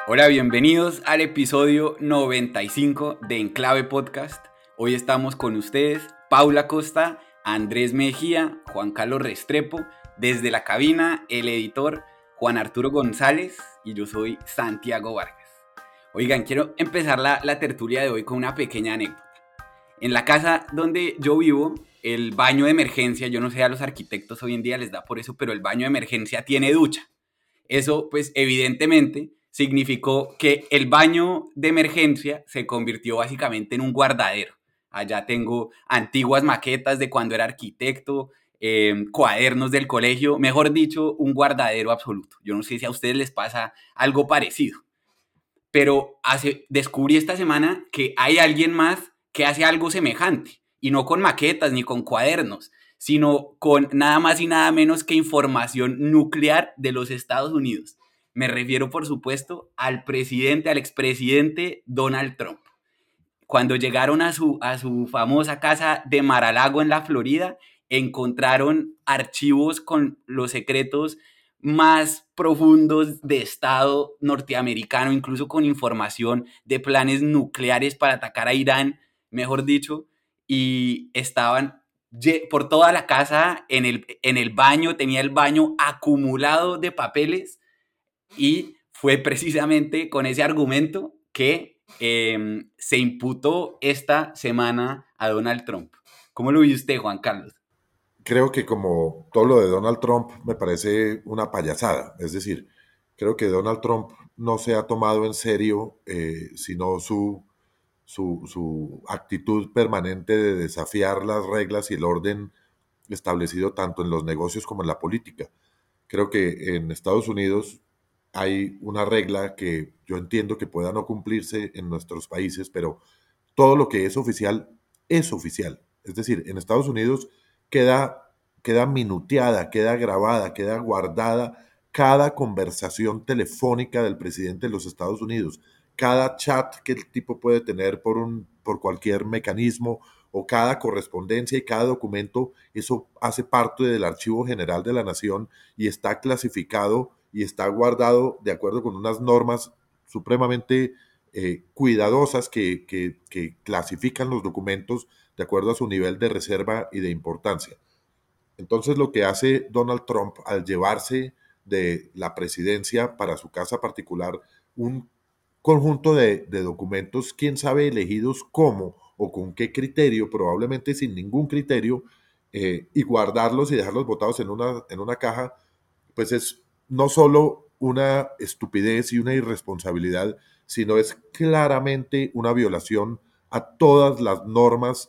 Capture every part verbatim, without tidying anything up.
Hola, bienvenidos al episodio noventa y cinco de Enclave Podcast. Hoy estamos con ustedes, Paula Costa, Andrés Mejía, Juan Carlos Restrepo, desde la cabina, el editor Juan Arturo González y yo soy Santiago Vargas. Oigan, quiero empezar la, la tertulia de hoy con una pequeña anécdota. En la casa donde yo vivo, el baño de emergencia, yo no sé, a los arquitectos hoy en día les da por eso, pero el baño de emergencia tiene ducha. Eso, pues, evidentemente significó que el baño de emergencia se convirtió básicamente en un guardadero. Allá tengo antiguas maquetas de cuando era arquitecto, eh, cuadernos del colegio, mejor dicho, un guardadero absoluto. Yo no sé si a ustedes les pasa algo parecido, pero hace, descubrí esta semana que hay alguien más que hace algo semejante, y no con maquetas ni con cuadernos, sino con nada más y nada menos que información nuclear de los Estados Unidos. Me refiero, por supuesto, al presidente, al expresidente Donald Trump. Cuando llegaron a su, a su famosa casa de Mar-a-Lago en la Florida, encontraron archivos con los secretos más profundos de Estado norteamericano, incluso con información de planes nucleares para atacar a Irán, mejor dicho, y estaban por toda la casa, en el, en el baño, tenía el baño acumulado de papeles, y fue precisamente con ese argumento que eh, se imputó esta semana a Donald Trump. ¿Cómo lo vio usted, Juan Carlos? Creo que como todo lo de Donald Trump me parece una payasada. Es decir, creo que Donald Trump no se ha tomado en serio, eh, sino su, su, su actitud permanente de desafiar las reglas y el orden establecido tanto en los negocios como en la política. Creo que en Estados Unidos hay una regla que yo entiendo que pueda no cumplirse en nuestros países, pero todo lo que es oficial es oficial. Es decir, en Estados Unidos queda, queda minuteada, queda grabada, queda guardada cada conversación telefónica del presidente de los Estados Unidos, cada chat que el tipo puede tener por, un, por cualquier mecanismo o cada correspondencia y cada documento, eso hace parte del Archivo General de la Nación y está clasificado y está guardado de acuerdo con unas normas supremamente eh, cuidadosas que, que, que clasifican los documentos de acuerdo a su nivel de reserva y de importancia. Entonces, lo que hace Donald Trump al llevarse de la presidencia para su casa particular un conjunto de, de documentos, quién sabe elegidos cómo o con qué criterio, probablemente sin ningún criterio, eh, y guardarlos y dejarlos botados en una, en una caja, pues es no solo una estupidez y una irresponsabilidad, sino es claramente una violación a todas las normas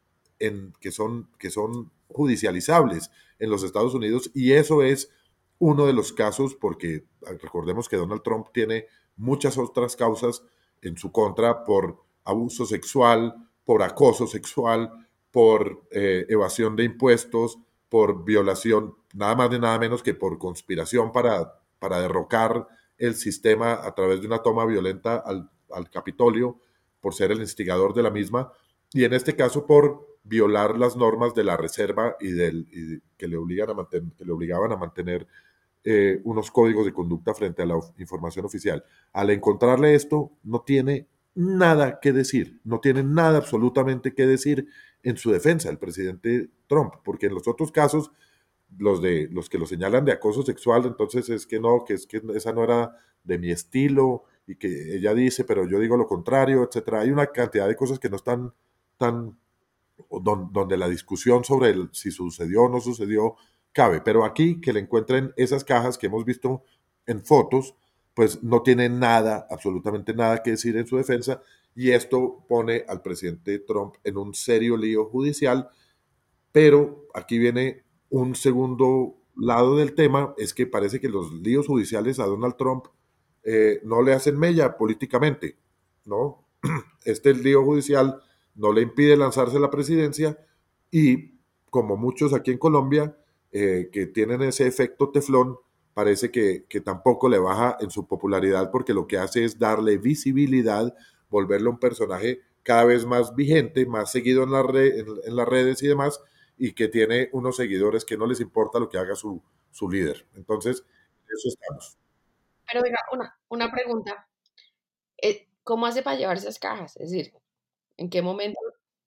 en, que, son, que son judicializables en los Estados Unidos, y eso es uno de los casos, porque recordemos que Donald Trump tiene muchas otras causas en su contra por abuso sexual, por acoso sexual, por eh, evasión de impuestos, por violación, nada más de nada menos que por conspiración para, para derrocar el sistema a través de una toma violenta al, al Capitolio, por ser el instigador de la misma, y en este caso por violar las normas de la reserva y, del, y que, le obligan a mantener, que le obligaban a mantener eh, unos códigos de conducta frente a la información oficial. Al encontrarle esto, no tiene nada que decir, no tiene nada absolutamente que decir en su defensa el presidente Trump, porque en los otros casos, los de los que lo señalan de acoso sexual, entonces es que no, que es que esa no era de mi estilo y que ella dice, pero yo digo lo contrario, etcétera. Hay una cantidad de cosas que no están tan don, donde la discusión sobre el, si sucedió o no sucedió cabe, pero aquí que le encuentren esas cajas que hemos visto en fotos, pues no tiene nada, absolutamente nada que decir en su defensa, y esto pone al presidente Trump en un serio lío judicial. Pero aquí viene un segundo lado del tema, es que parece que los líos judiciales a Donald Trump eh, no le hacen mella políticamente, ¿no? Este lío judicial no le impide lanzarse a la presidencia, y como muchos aquí en Colombia eh, que tienen ese efecto teflón, parece que, que tampoco le baja en su popularidad, porque lo que hace es darle visibilidad, volverle un personaje cada vez más vigente, más seguido en, la red, en, en las redes y demás, y que tiene unos seguidores que no les importa lo que haga su, su líder. Entonces, eso estamos. Pero venga, una, una pregunta. eh, ¿cómo hace para llevar esas cajas? Es decir, ¿en qué momento?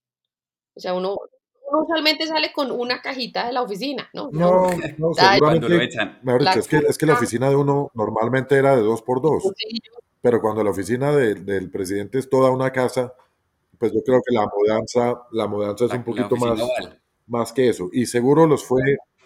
O sea, uno, uno usualmente sale con una cajita de la oficina, ¿no? Uno No, no, trae Cuando lo seguramente, echan. mejor dicho, la es que, es que la caja, oficina de uno normalmente era de dos por dos, bolsillo, pero cuando la oficina de- del presidente es toda una casa, pues yo creo que la mudanza, la mudanza es un La, la poquito oficina más, oval. más que eso. Y seguro los fue,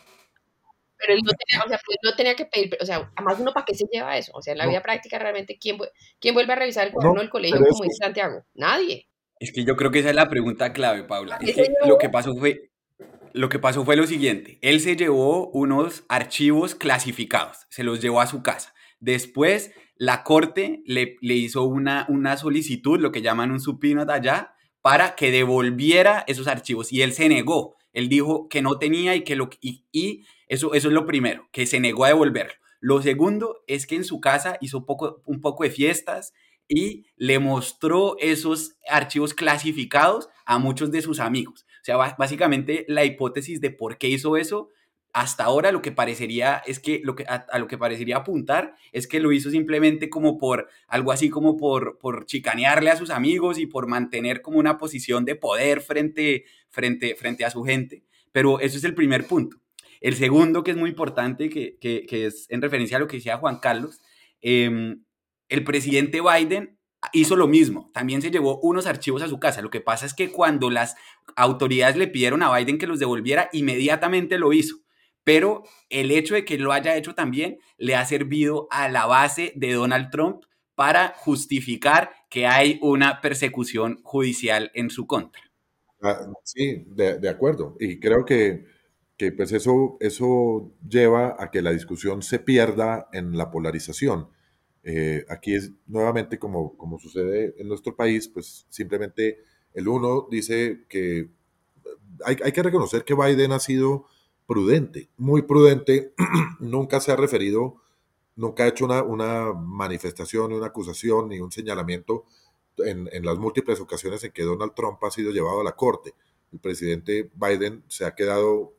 pero él no tenía, o sea, pues no tenía que pedir, o sea, además uno para qué se lleva eso, o sea, en la vida no, práctica realmente, ¿quién, vu- quién vuelve a revisar el cuaderno no, del colegio pero como eso, dice Santiago? Nadie. Es que yo creo que esa es la pregunta clave, Paula. ¿Para Es qué se que lo llevó? que pasó fue, lo que pasó fue lo siguiente. Él se llevó unos archivos clasificados, se los llevó a su casa. Después, la corte le, le hizo una, una solicitud, lo que llaman un supino de allá, para que devolviera esos archivos. Y él se negó. Él dijo que no tenía y que lo y, y eso, eso es lo primero, que se negó a devolverlo. Lo segundo es que en su casa hizo poco, un poco de fiestas y le mostró esos archivos clasificados a muchos de sus amigos. O sea, básicamente la hipótesis de por qué hizo eso, hasta ahora lo que parecería es que, lo que a, a, lo que parecería apuntar es que lo hizo simplemente como por, algo así como por, por chicanearle a sus amigos y por mantener como una posición de poder frente, frente, frente a su gente. Pero eso es el primer punto. El segundo, que es muy importante, que, que, que es en referencia a lo que decía Juan Carlos, eh, el presidente Biden hizo lo mismo, también se llevó unos archivos a su casa. Lo que pasa es que cuando las autoridades le pidieron a Biden que los devolviera, inmediatamente lo hizo. Pero el hecho de que lo haya hecho también le ha servido a la base de Donald Trump para justificar que hay una persecución judicial en su contra. ah, sí, de, de acuerdo. Y creo que, que pues eso, eso lleva a que la discusión se pierda en la polarización. Eh, aquí es nuevamente como, como sucede en nuestro país, pues simplemente el uno dice que hay, hay que reconocer que Biden ha sido prudente, muy prudente, nunca se ha referido, nunca ha hecho una, una manifestación, una acusación ni un señalamiento en, en las múltiples ocasiones en que Donald Trump ha sido llevado a la corte. El presidente Biden se ha quedado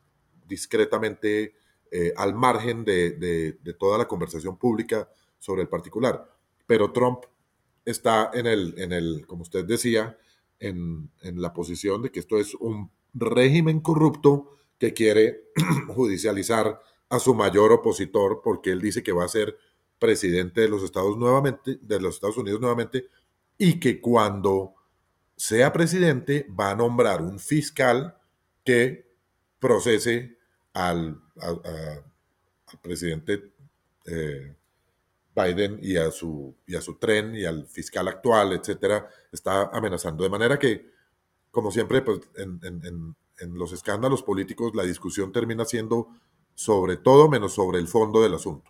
discretamente eh, al margen de, de, de, toda la conversación pública sobre el particular. Pero Trump está en el, en el como usted decía, en, en la posición de que esto es un régimen corrupto que quiere judicializar a su mayor opositor porque él dice que va a ser presidente de los Estados nuevamente, de los Estados Unidos nuevamente, y que cuando sea presidente va a nombrar un fiscal que procese al, a, a, al presidente eh, Biden y a, su, y a su tren y al fiscal actual, etcétera, está amenazando. De manera que, como siempre, pues, en, en, en, en los escándalos políticos la discusión termina siendo sobre todo menos sobre el fondo del asunto.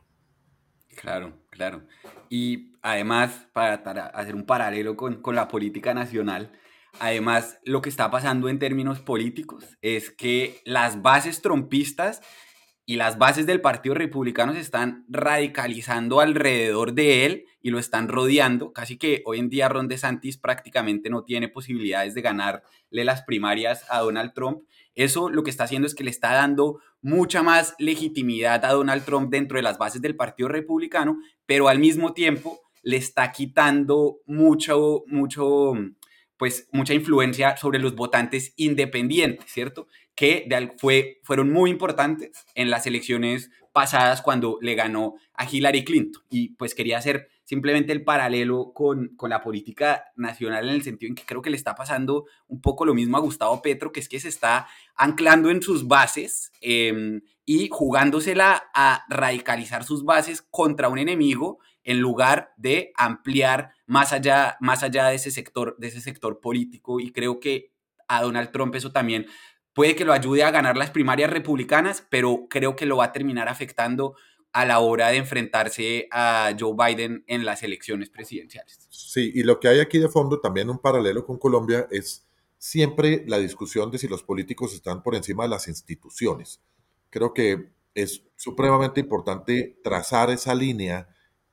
Claro, claro. Y además, para, para hacer un paralelo con, con la política nacional, además lo que está pasando en términos políticos es que las bases trompistas y las bases del Partido Republicano se están radicalizando alrededor de él y lo están rodeando. Casi que hoy en día Ron DeSantis prácticamente no tiene posibilidades de ganarle las primarias a Donald Trump. Eso lo que está haciendo es que le está dando mucha más legitimidad a Donald Trump dentro de las bases del Partido Republicano, pero al mismo tiempo le está quitando mucho, mucho, pues mucha influencia sobre los votantes independientes, ¿cierto? Que de, fue, fueron muy importantes en las elecciones pasadas cuando le ganó a Hillary Clinton. Y pues quería hacer simplemente el paralelo con, con la política nacional en el sentido en que creo que le está pasando un poco lo mismo a Gustavo Petro, que es que se está anclando en sus bases eh, y jugándosela a radicalizar sus bases contra un enemigo en lugar de ampliar más allá, más allá de ese sector, de ese sector político. Y creo que a Donald Trump eso también puede que lo ayude a ganar las primarias republicanas, pero creo que lo va a terminar afectando a la hora de enfrentarse a Joe Biden en las elecciones presidenciales. Sí, y lo que hay aquí de fondo, también un paralelo con Colombia, es siempre la discusión de si los políticos están por encima de las instituciones. Creo que es supremamente importante trazar esa línea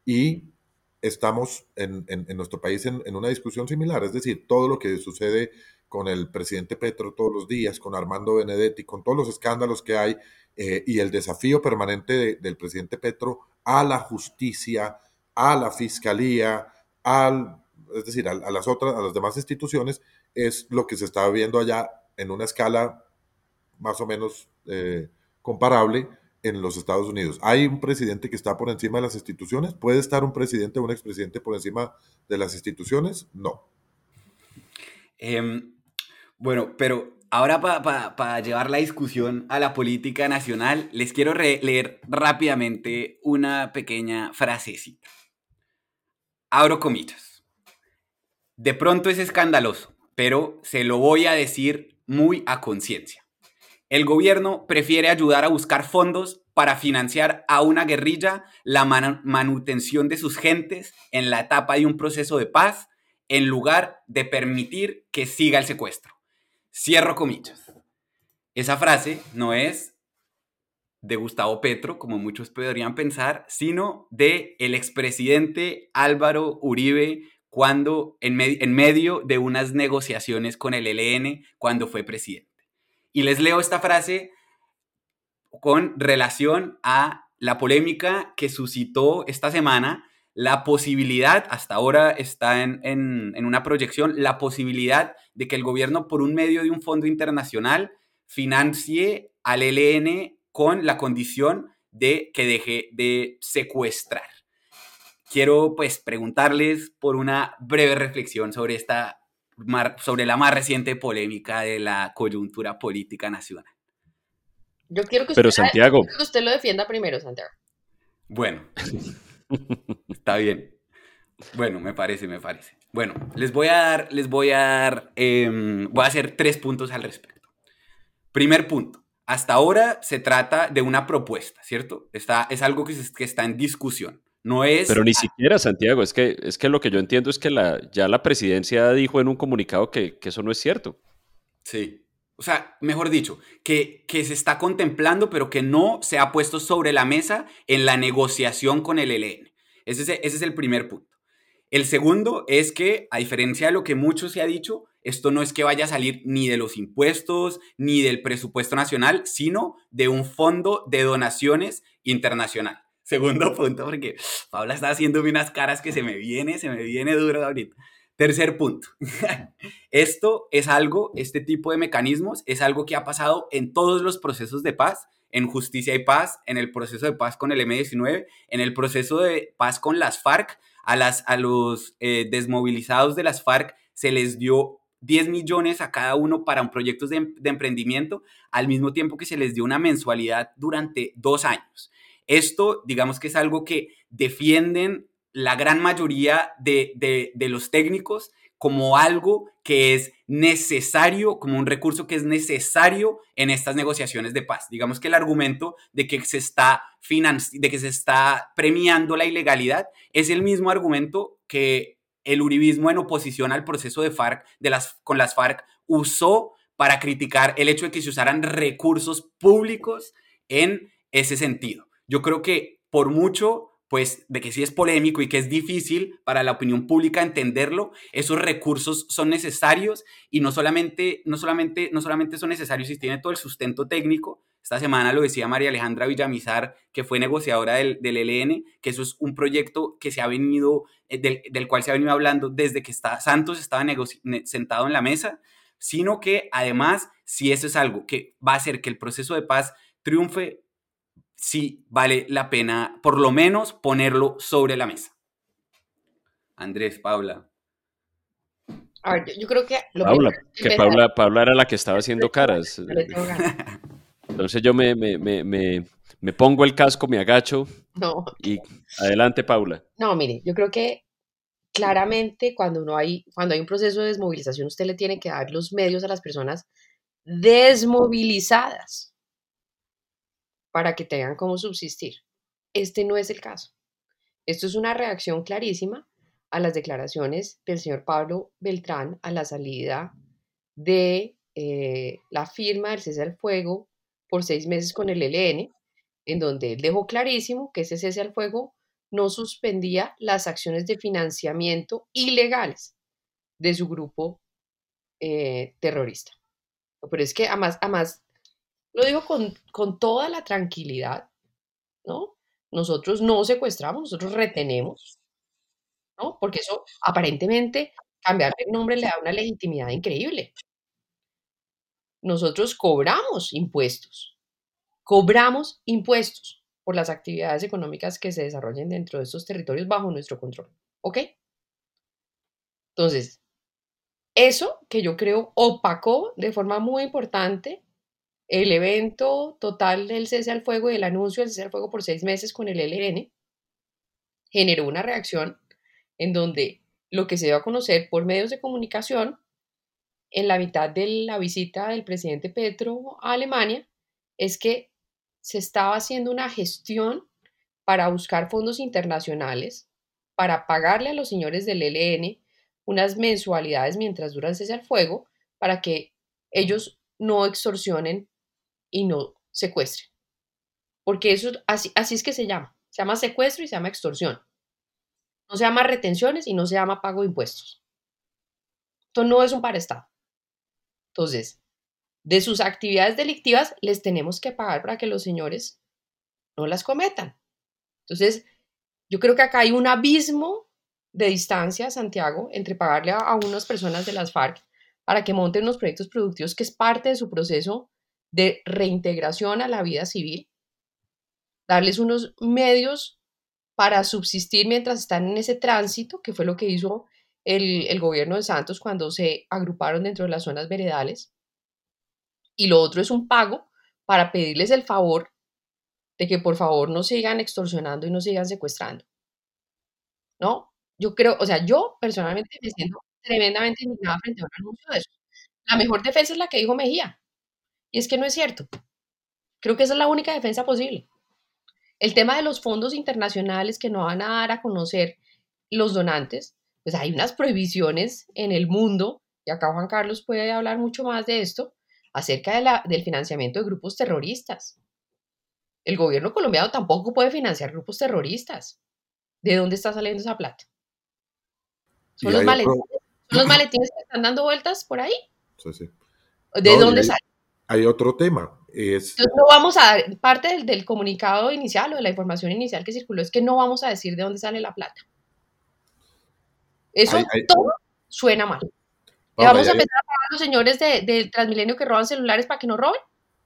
y estamos en, en- en nuestro país en, en una discusión similar, es decir, todo lo que sucede con el presidente Petro todos los días, con Armando Benedetti, con todos los escándalos que hay eh, y el desafío permanente de- del presidente Petro a la justicia, a la fiscalía, al, es decir, a, a las otras, a las demás instituciones, es lo que se está viendo allá en una escala más o menos eh, comparable en los Estados Unidos. ¿Hay un presidente que está por encima de las instituciones? ¿Puede estar un presidente o un expresidente por encima de las instituciones? No. Eh, bueno, pero ahora para pa, pa llevar la discusión a la política nacional, les quiero leer rápidamente una pequeña frasecita. Abro comillas. De pronto es escandaloso, pero se lo voy a decir muy a conciencia. El gobierno prefiere ayudar a buscar fondos para financiar a una guerrilla la man manutención de sus gentes en la etapa de un proceso de paz, en lugar de permitir que siga el secuestro. Cierro comillas. Esa frase no es de Gustavo Petro, como muchos podrían pensar, sino de el expresidente Álvaro Uribe cuando en, me en medio de unas negociaciones con el E L N cuando fue presidente. Y les leo esta frase con relación a la polémica que suscitó esta semana la posibilidad, hasta ahora está en, en, en una proyección, la posibilidad de que el gobierno, por un medio de un fondo internacional, financie al E L N con la condición de que deje de secuestrar. Quiero, pues, preguntarles por una breve reflexión sobre esta, sobre la más reciente polémica de la coyuntura política nacional. Yo quiero que usted, Pero Santiago, quiero que usted lo defienda primero, Santiago. Bueno, está bien. Bueno, me parece, me parece. Bueno, les voy a dar, les voy a dar, eh, voy a hacer tres puntos al respecto. Primer punto. Hasta ahora se trata de una propuesta, ¿cierto? Está, es algo que, se, que está en discusión. No es... Pero ni siquiera, Santiago, es que, es que lo que yo entiendo es que la, ya la presidencia dijo en un comunicado que, que eso no es cierto. Sí. O sea, mejor dicho, que, que se está contemplando, pero que no se ha puesto sobre la mesa en la negociación con el E L N. Ese es, ese es el primer punto. El segundo es que, a diferencia de lo que mucho se ha dicho, esto no es que vaya a salir ni de los impuestos, ni del presupuesto nacional, sino de un fondo de donaciones internacional. Segundo punto, porque Paula está haciéndome unas caras que se me viene, se me viene duro ahorita. Tercer punto. Esto es algo, este tipo de mecanismos, es algo que ha pasado en todos los procesos de paz, en Justicia y Paz, en el proceso de paz con el eme diecinueve, en el proceso de paz con las FARC. A, las, a los eh, desmovilizados de las FARC se les dio diez millones a cada uno para un proyectos de, de emprendimiento, al mismo tiempo que se les dio una mensualidad durante dos años. Esto, digamos que es algo que defienden la gran mayoría de, de, de los técnicos como algo que es necesario, como un recurso que es necesario en estas negociaciones de paz. Digamos que el argumento de que se está, financi- de que se está premiando la ilegalidad es el mismo argumento que el uribismo en oposición al proceso de FARC, de las, con las FARC, usó para criticar el hecho de que se usaran recursos públicos en ese sentido. Yo creo que por mucho, pues, de que sí es polémico y que es difícil para la opinión pública entenderlo, esos recursos son necesarios y no solamente, no solamente, no solamente son necesarios si tiene todo el sustento técnico. Esta semana lo decía María Alejandra Villamizar, que fue negociadora del, del E L N, que eso es un proyecto que se ha venido, del, del cual se ha venido hablando desde que está, Santos estaba sentado en la mesa, sino que además, si eso es algo que va a hacer que el proceso de paz triunfe, sí vale la pena por lo menos ponerlo sobre la mesa. Andrés, Paula. A ver, yo, yo creo que lo Paula, que que Paula, Paula era la que estaba haciendo caras. Yo le tengo ganas. Entonces yo me, me, me, me, me pongo el casco, me agacho No, y adelante, Paula. no, mire, yo creo que claramente cuando uno hay, cuando hay un proceso de desmovilización, usted le tiene que dar los medios a las personas desmovilizadas para que tengan cómo subsistir. Este no es el caso. Esto es una reacción clarísima a las declaraciones del señor Pablo Beltrán a la salida de eh, la firma del cese al fuego por seis meses con el E L N, en donde él dejó clarísimo que ese cese al fuego no suspendía las acciones de financiamiento ilegales de su grupo eh, terrorista. Pero es que además, además lo digo con, con toda la tranquilidad, ¿no? Nosotros no secuestramos, nosotros retenemos, ¿no? Porque eso aparentemente cambiarle el nombre le da una legitimidad increíble. Nosotros cobramos impuestos, cobramos impuestos por las actividades económicas que se desarrollen dentro de estos territorios bajo nuestro control, ¿ok? Entonces, eso que yo creo opacó de forma muy importante el evento total del cese al fuego y el anuncio del cese al fuego por seis meses con el E L N, generó una reacción en donde lo que se dio a conocer por medios de comunicación en la mitad de la visita del presidente Petro a Alemania es que se estaba haciendo una gestión para buscar fondos internacionales para pagarle a los señores del E L N unas mensualidades mientras dura el cese al fuego para que ellos no extorsionen y no secuestren. Porque eso así, así es que se llama. Se llama secuestro y se llama extorsión. No se llama retenciones y no se llama pago de impuestos. Esto no es un paraestado. Entonces, de sus actividades delictivas les tenemos que pagar para que los señores no las cometan. Entonces, yo creo que acá hay un abismo de distancia, Santiago, entre pagarle a, a unas personas de las FARC para que monten unos proyectos productivos que es parte de su proceso de reintegración a la vida civil, darles unos medios para subsistir mientras están en ese tránsito, que fue lo que hizo el, el gobierno de Santos cuando se agruparon dentro de las zonas veredales. Y lo otro es un pago para pedirles el favor de que por favor no sigan extorsionando y no sigan secuestrando, ¿no? Yo creo, o sea, yo personalmente me siento tremendamente indignada frente a un anuncio de eso. La mejor defensa es la que dijo Mejía, y es que no es cierto. Creo que esa es la única defensa posible. El tema de los fondos internacionales que no van a dar a conocer los donantes, pues hay unas prohibiciones en el mundo, y acá Juan Carlos puede hablar mucho más de esto, acerca de la, del financiamiento de grupos terroristas. El gobierno colombiano tampoco puede financiar grupos terroristas. ¿De dónde está saliendo esa plata? ¿Son Y los hay otro, maletines, son los maletines que están dando vueltas por ahí? sí, sí. ¿De No, y dónde hay, salen? hay otro tema, es, Entonces no vamos a dar, parte del, del comunicado inicial o de la información inicial que circuló es que no vamos a decir de dónde sale la plata. hay, Eso hay- todo suena mal. ¿Le Paula, y vamos a hay- empezar a pagar a los señores de, del Transmilenio que roban celulares para que nos roben?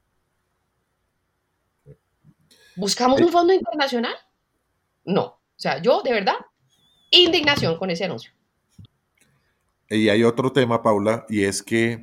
¿Buscamos hay- un fondo internacional? No. O sea, yo, de verdad, indignación con ese anuncio. y hay otro tema, Paula, y es que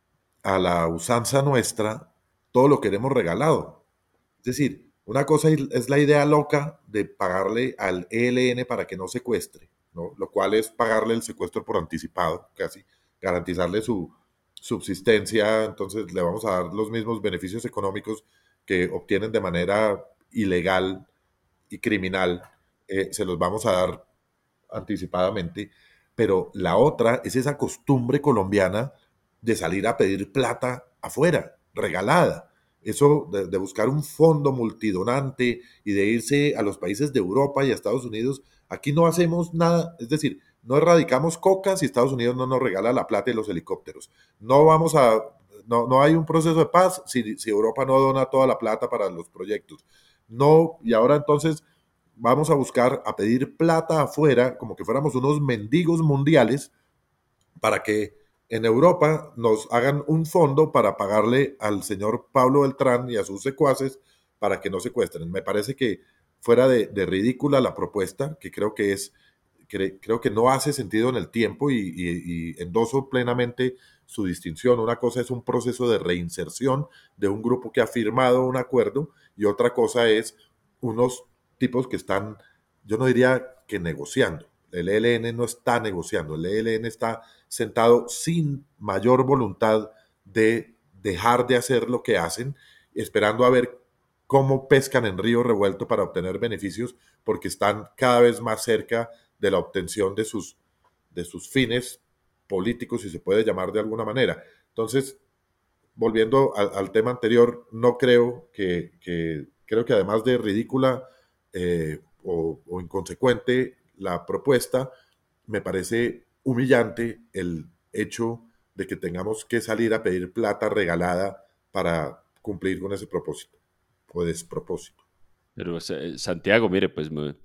a la usanza nuestra todo lo queremos regalado. Es decir, una cosa es la idea loca de pagarle al E L N para que no secuestre, ¿no? Lo cual es pagarle el secuestro por anticipado, casi, garantizarle su subsistencia, entonces le vamos a dar los mismos beneficios económicos que obtienen de manera ilegal y criminal, eh, se los vamos a dar anticipadamente, pero la otra es esa costumbre colombiana de salir a pedir plata afuera, regalada. Eso de, de, buscar un fondo multidonante y de irse a los países de Europa y a Estados Unidos, aquí no hacemos nada, es decir, no erradicamos coca si Estados Unidos no nos regala la plata y los helicópteros. No vamos a, no, no hay un proceso de paz si, si Europa no dona toda la plata para los proyectos. No, y ahora entonces vamos a buscar a pedir plata afuera, como que fuéramos unos mendigos mundiales, para que en Europa nos hagan un fondo para pagarle al señor Pablo Beltrán y a sus secuaces para que no secuestren. Me parece que fuera de, de ridícula la propuesta, que creo que es, que, creo que no hace sentido en el tiempo y, y, y endoso plenamente su distinción. Una cosa es un proceso de reinserción de un grupo que ha firmado un acuerdo y otra cosa es unos tipos que están, yo no diría que negociando. El E L N no está negociando, el E L N está sentado sin mayor voluntad de dejar de hacer lo que hacen, esperando a ver cómo pescan en río revuelto para obtener beneficios, porque están cada vez más cerca de la obtención de sus, de sus fines políticos, si se puede llamar de alguna manera. Entonces, volviendo al, al tema anterior, no creo que, que, creo que además de ridícula eh, o, o inconsecuente la propuesta, me parece humillante el hecho de que tengamos que salir a pedir plata regalada para cumplir con ese propósito o despropósito. Pero eh, Santiago, mire, pues me,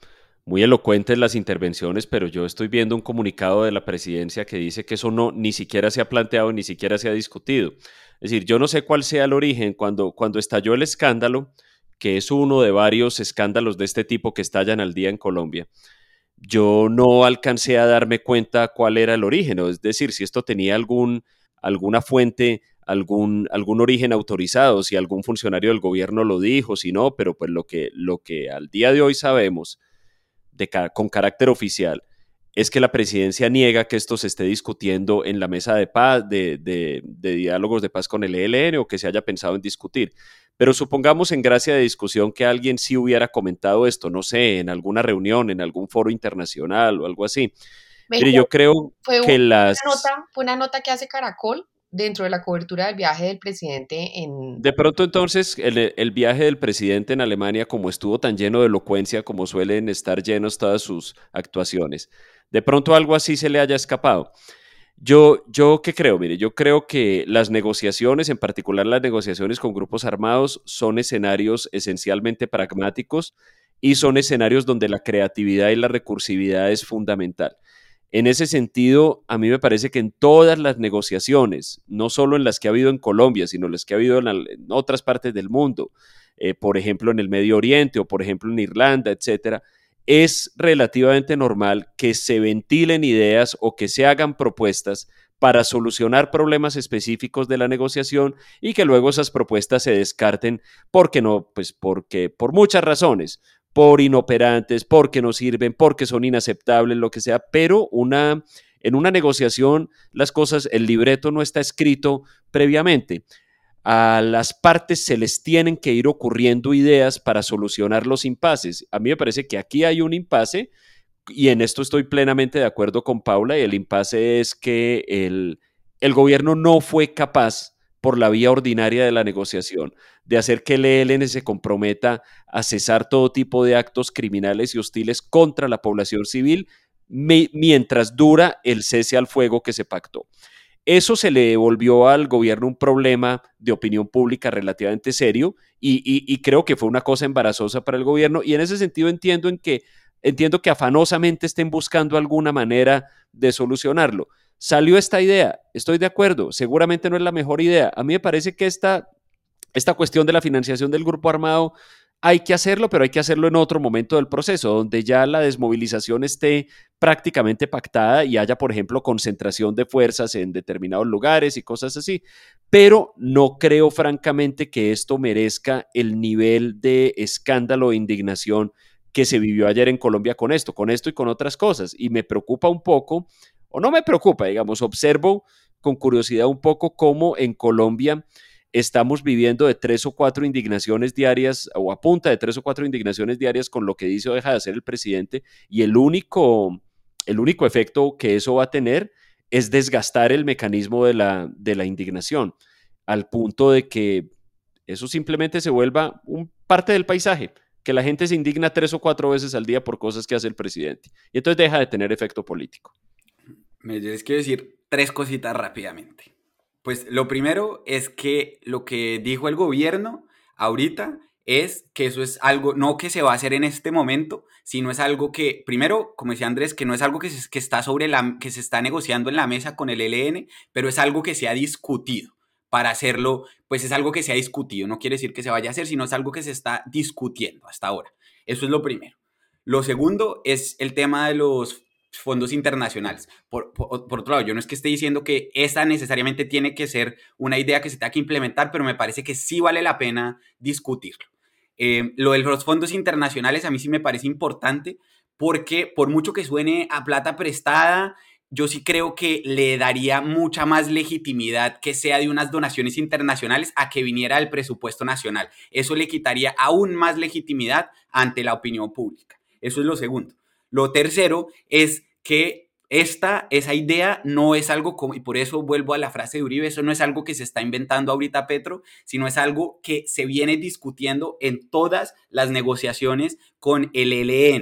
muy elocuentes las intervenciones, pero yo estoy viendo un comunicado de la presidencia que dice que eso no ni siquiera se ha planteado, ni siquiera se ha discutido. Es decir, yo no sé cuál sea el origen. Cuando, cuando estalló el escándalo, que es uno de varios escándalos de este tipo que estallan al día en Colombia, yo no alcancé a darme cuenta cuál era el origen, es decir, si esto tenía algún, alguna fuente, algún, algún origen autorizado, si algún funcionario del gobierno lo dijo, si no, pero pues lo que, lo que al día de hoy sabemos de, con carácter oficial es que la presidencia niega que esto se esté discutiendo en la mesa de paz, de, de, de diálogos de paz con el E L N o que se haya pensado en discutir. Pero supongamos en gracia de discusión que alguien sí hubiera comentado esto, no sé, en alguna reunión, en algún foro internacional o algo así. Mire, yo creo fue que una las... nota, fue una nota que hace Caracol dentro de la cobertura del viaje del presidente en... De pronto entonces el, el viaje del presidente en Alemania, como estuvo tan lleno de elocuencia, como suelen estar llenos todas sus actuaciones, de pronto algo así se le haya escapado. Yo, yo qué creo, mire, yo creo que las negociaciones, en particular las negociaciones con grupos armados, son escenarios esencialmente pragmáticos y son escenarios donde la creatividad y la recursividad es fundamental. En ese sentido, a mí me parece que en todas las negociaciones, no solo en las que ha habido en Colombia, sino en las que ha habido en, en otras partes del mundo, eh, por ejemplo en el Medio Oriente o por ejemplo en Irlanda, etcétera, es relativamente normal que se ventilen ideas o que se hagan propuestas para solucionar problemas específicos de la negociación y que luego esas propuestas se descarten porque no, pues porque por muchas razones, por inoperantes, porque no sirven, porque son inaceptables, lo que sea, pero una, en una negociación las cosas, el libreto no está escrito previamente. A las partes se les tienen que ir ocurriendo ideas para solucionar los impases. A mí me parece que aquí hay un impasse y en esto estoy plenamente de acuerdo con Paula, y el impasse es que el, el gobierno no fue capaz por la vía ordinaria de la negociación, de hacer que el E L N se comprometa a cesar todo tipo de actos criminales y hostiles contra la población civil me, mientras dura el cese al fuego que se pactó. Eso se le volvió al gobierno un problema de opinión pública relativamente serio y, y, y creo que fue una cosa embarazosa para el gobierno, y en ese sentido entiendo, en que, entiendo que afanosamente estén buscando alguna manera de solucionarlo. Salió esta idea, estoy de acuerdo, seguramente no es la mejor idea. A mí me parece que esta, esta cuestión de la financiación del grupo armado hay que hacerlo, pero hay que hacerlo en otro momento del proceso, donde ya la desmovilización esté prácticamente pactada y haya, por ejemplo, concentración de fuerzas en determinados lugares y cosas así. Pero no creo, francamente, que esto merezca el nivel de escándalo e indignación que se vivió ayer en Colombia con esto, con esto y con otras cosas. Y me preocupa un poco, o no me preocupa, digamos, observo con curiosidad un poco cómo en Colombia estamos viviendo de tres o cuatro indignaciones diarias o a punta de tres o cuatro indignaciones diarias con lo que dice o deja de hacer el presidente, y el único, el único efecto que eso va a tener es desgastar el mecanismo de la, de la indignación, al punto de que eso simplemente se vuelva un parte del paisaje, que la gente se indigna tres o cuatro veces al día por cosas que hace el presidente, y entonces deja de tener efecto político. Me les quiero decir tres cositas rápidamente. Pues lo primero es que lo que dijo el gobierno ahorita es que eso es algo, no que se va a hacer en este momento, sino es algo que, primero, como decía Andrés, que no es algo que se, que está sobre la, que se está negociando en la mesa con el E L N, pero es algo que se ha discutido. Para hacerlo, pues es algo que se ha discutido, no quiere decir que se vaya a hacer, sino es algo que se está discutiendo hasta ahora. Eso es lo primero. Lo segundo es el tema de los fondos internacionales. Por, por, por otro lado, yo no es que esté diciendo que esa necesariamente tiene que ser una idea que se tenga que implementar, pero me parece que sí vale la pena discutirlo. Eh, lo de los fondos internacionales a mí sí me parece importante, porque por mucho que suene a plata prestada, yo sí creo que le daría mucha más legitimidad que sea de unas donaciones internacionales a que viniera del presupuesto nacional. Eso le quitaría aún más legitimidad ante la opinión pública. Eso es lo segundo. Lo tercero es que esta, esa idea no es algo como, y por eso vuelvo a la frase de Uribe, eso no es algo que se está inventando ahorita Petro, sino es algo que se viene discutiendo en todas las negociaciones con el E L N.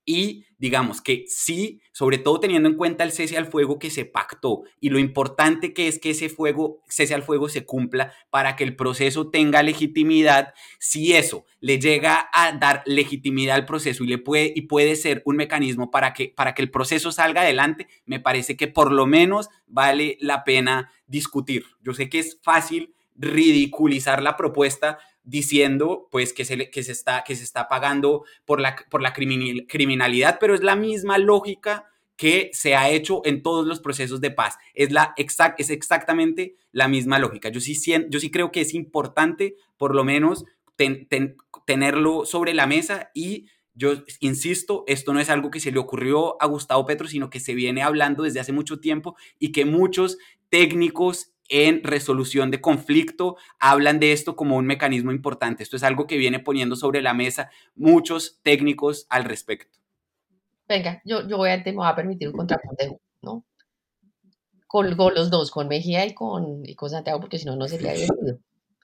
Y digamos que sí, sobre todo teniendo en cuenta el cese al fuego que se pactó y lo importante que es que ese fuego, cese al fuego se cumpla para que el proceso tenga legitimidad, si eso le llega a dar legitimidad al proceso y, le puede, y puede ser un mecanismo para que, para que el proceso salga adelante, me parece que por lo menos vale la pena discutir. Yo sé que es fácil ridiculizar la propuesta diciendo pues que se, que se, está, que se está pagando por la, por la criminalidad, pero es la misma lógica que se ha hecho en todos los procesos de paz. Es, la exact, es exactamente la misma lógica. Yo sí, yo sí creo que es importante por lo menos ten, ten, tenerlo sobre la mesa y yo insisto, esto no es algo que se le ocurrió a Gustavo Petro, sino que se viene hablando desde hace mucho tiempo y que muchos técnicos en resolución de conflicto hablan de esto como un mecanismo importante. Esto es algo que viene poniendo sobre la mesa muchos técnicos al respecto. Venga, yo, yo voy a, me voy a permitir un contrapunto, ¿no? Con, con los dos, con Mejía y con, y con Santiago, porque si no, no sería divertido.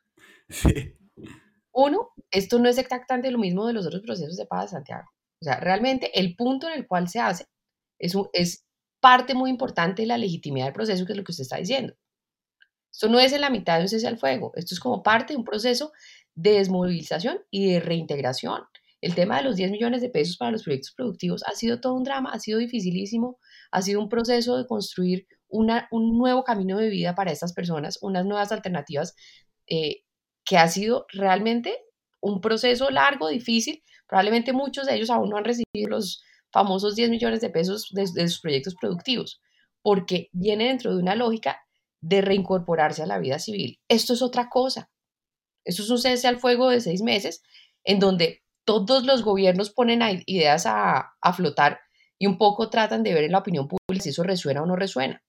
Sí. Uno, esto no es exactamente lo mismo de los otros procesos de paz, Santiago. O sea, realmente el punto en el cual se hace es, un, es parte muy importante de la legitimidad del proceso, que es lo que usted está diciendo. Esto no es en la mitad de un cese al fuego, esto es como parte de un proceso de desmovilización y de reintegración. El tema de los diez millones de pesos para los proyectos productivos ha sido todo un drama, ha sido dificilísimo, ha sido un proceso de construir una, un nuevo camino de vida para estas personas, unas nuevas alternativas, eh, que ha sido realmente un proceso largo, difícil. Probablemente muchos de ellos aún no han recibido los famosos diez millones de pesos de, de sus proyectos productivos, porque viene dentro de una lógica de reincorporarse a la vida civil. Esto es otra cosa. Esto es un cese al fuego de seis meses en donde todos los gobiernos ponen ideas a, a flotar y un poco tratan de ver en la opinión pública si eso resuena o no resuena.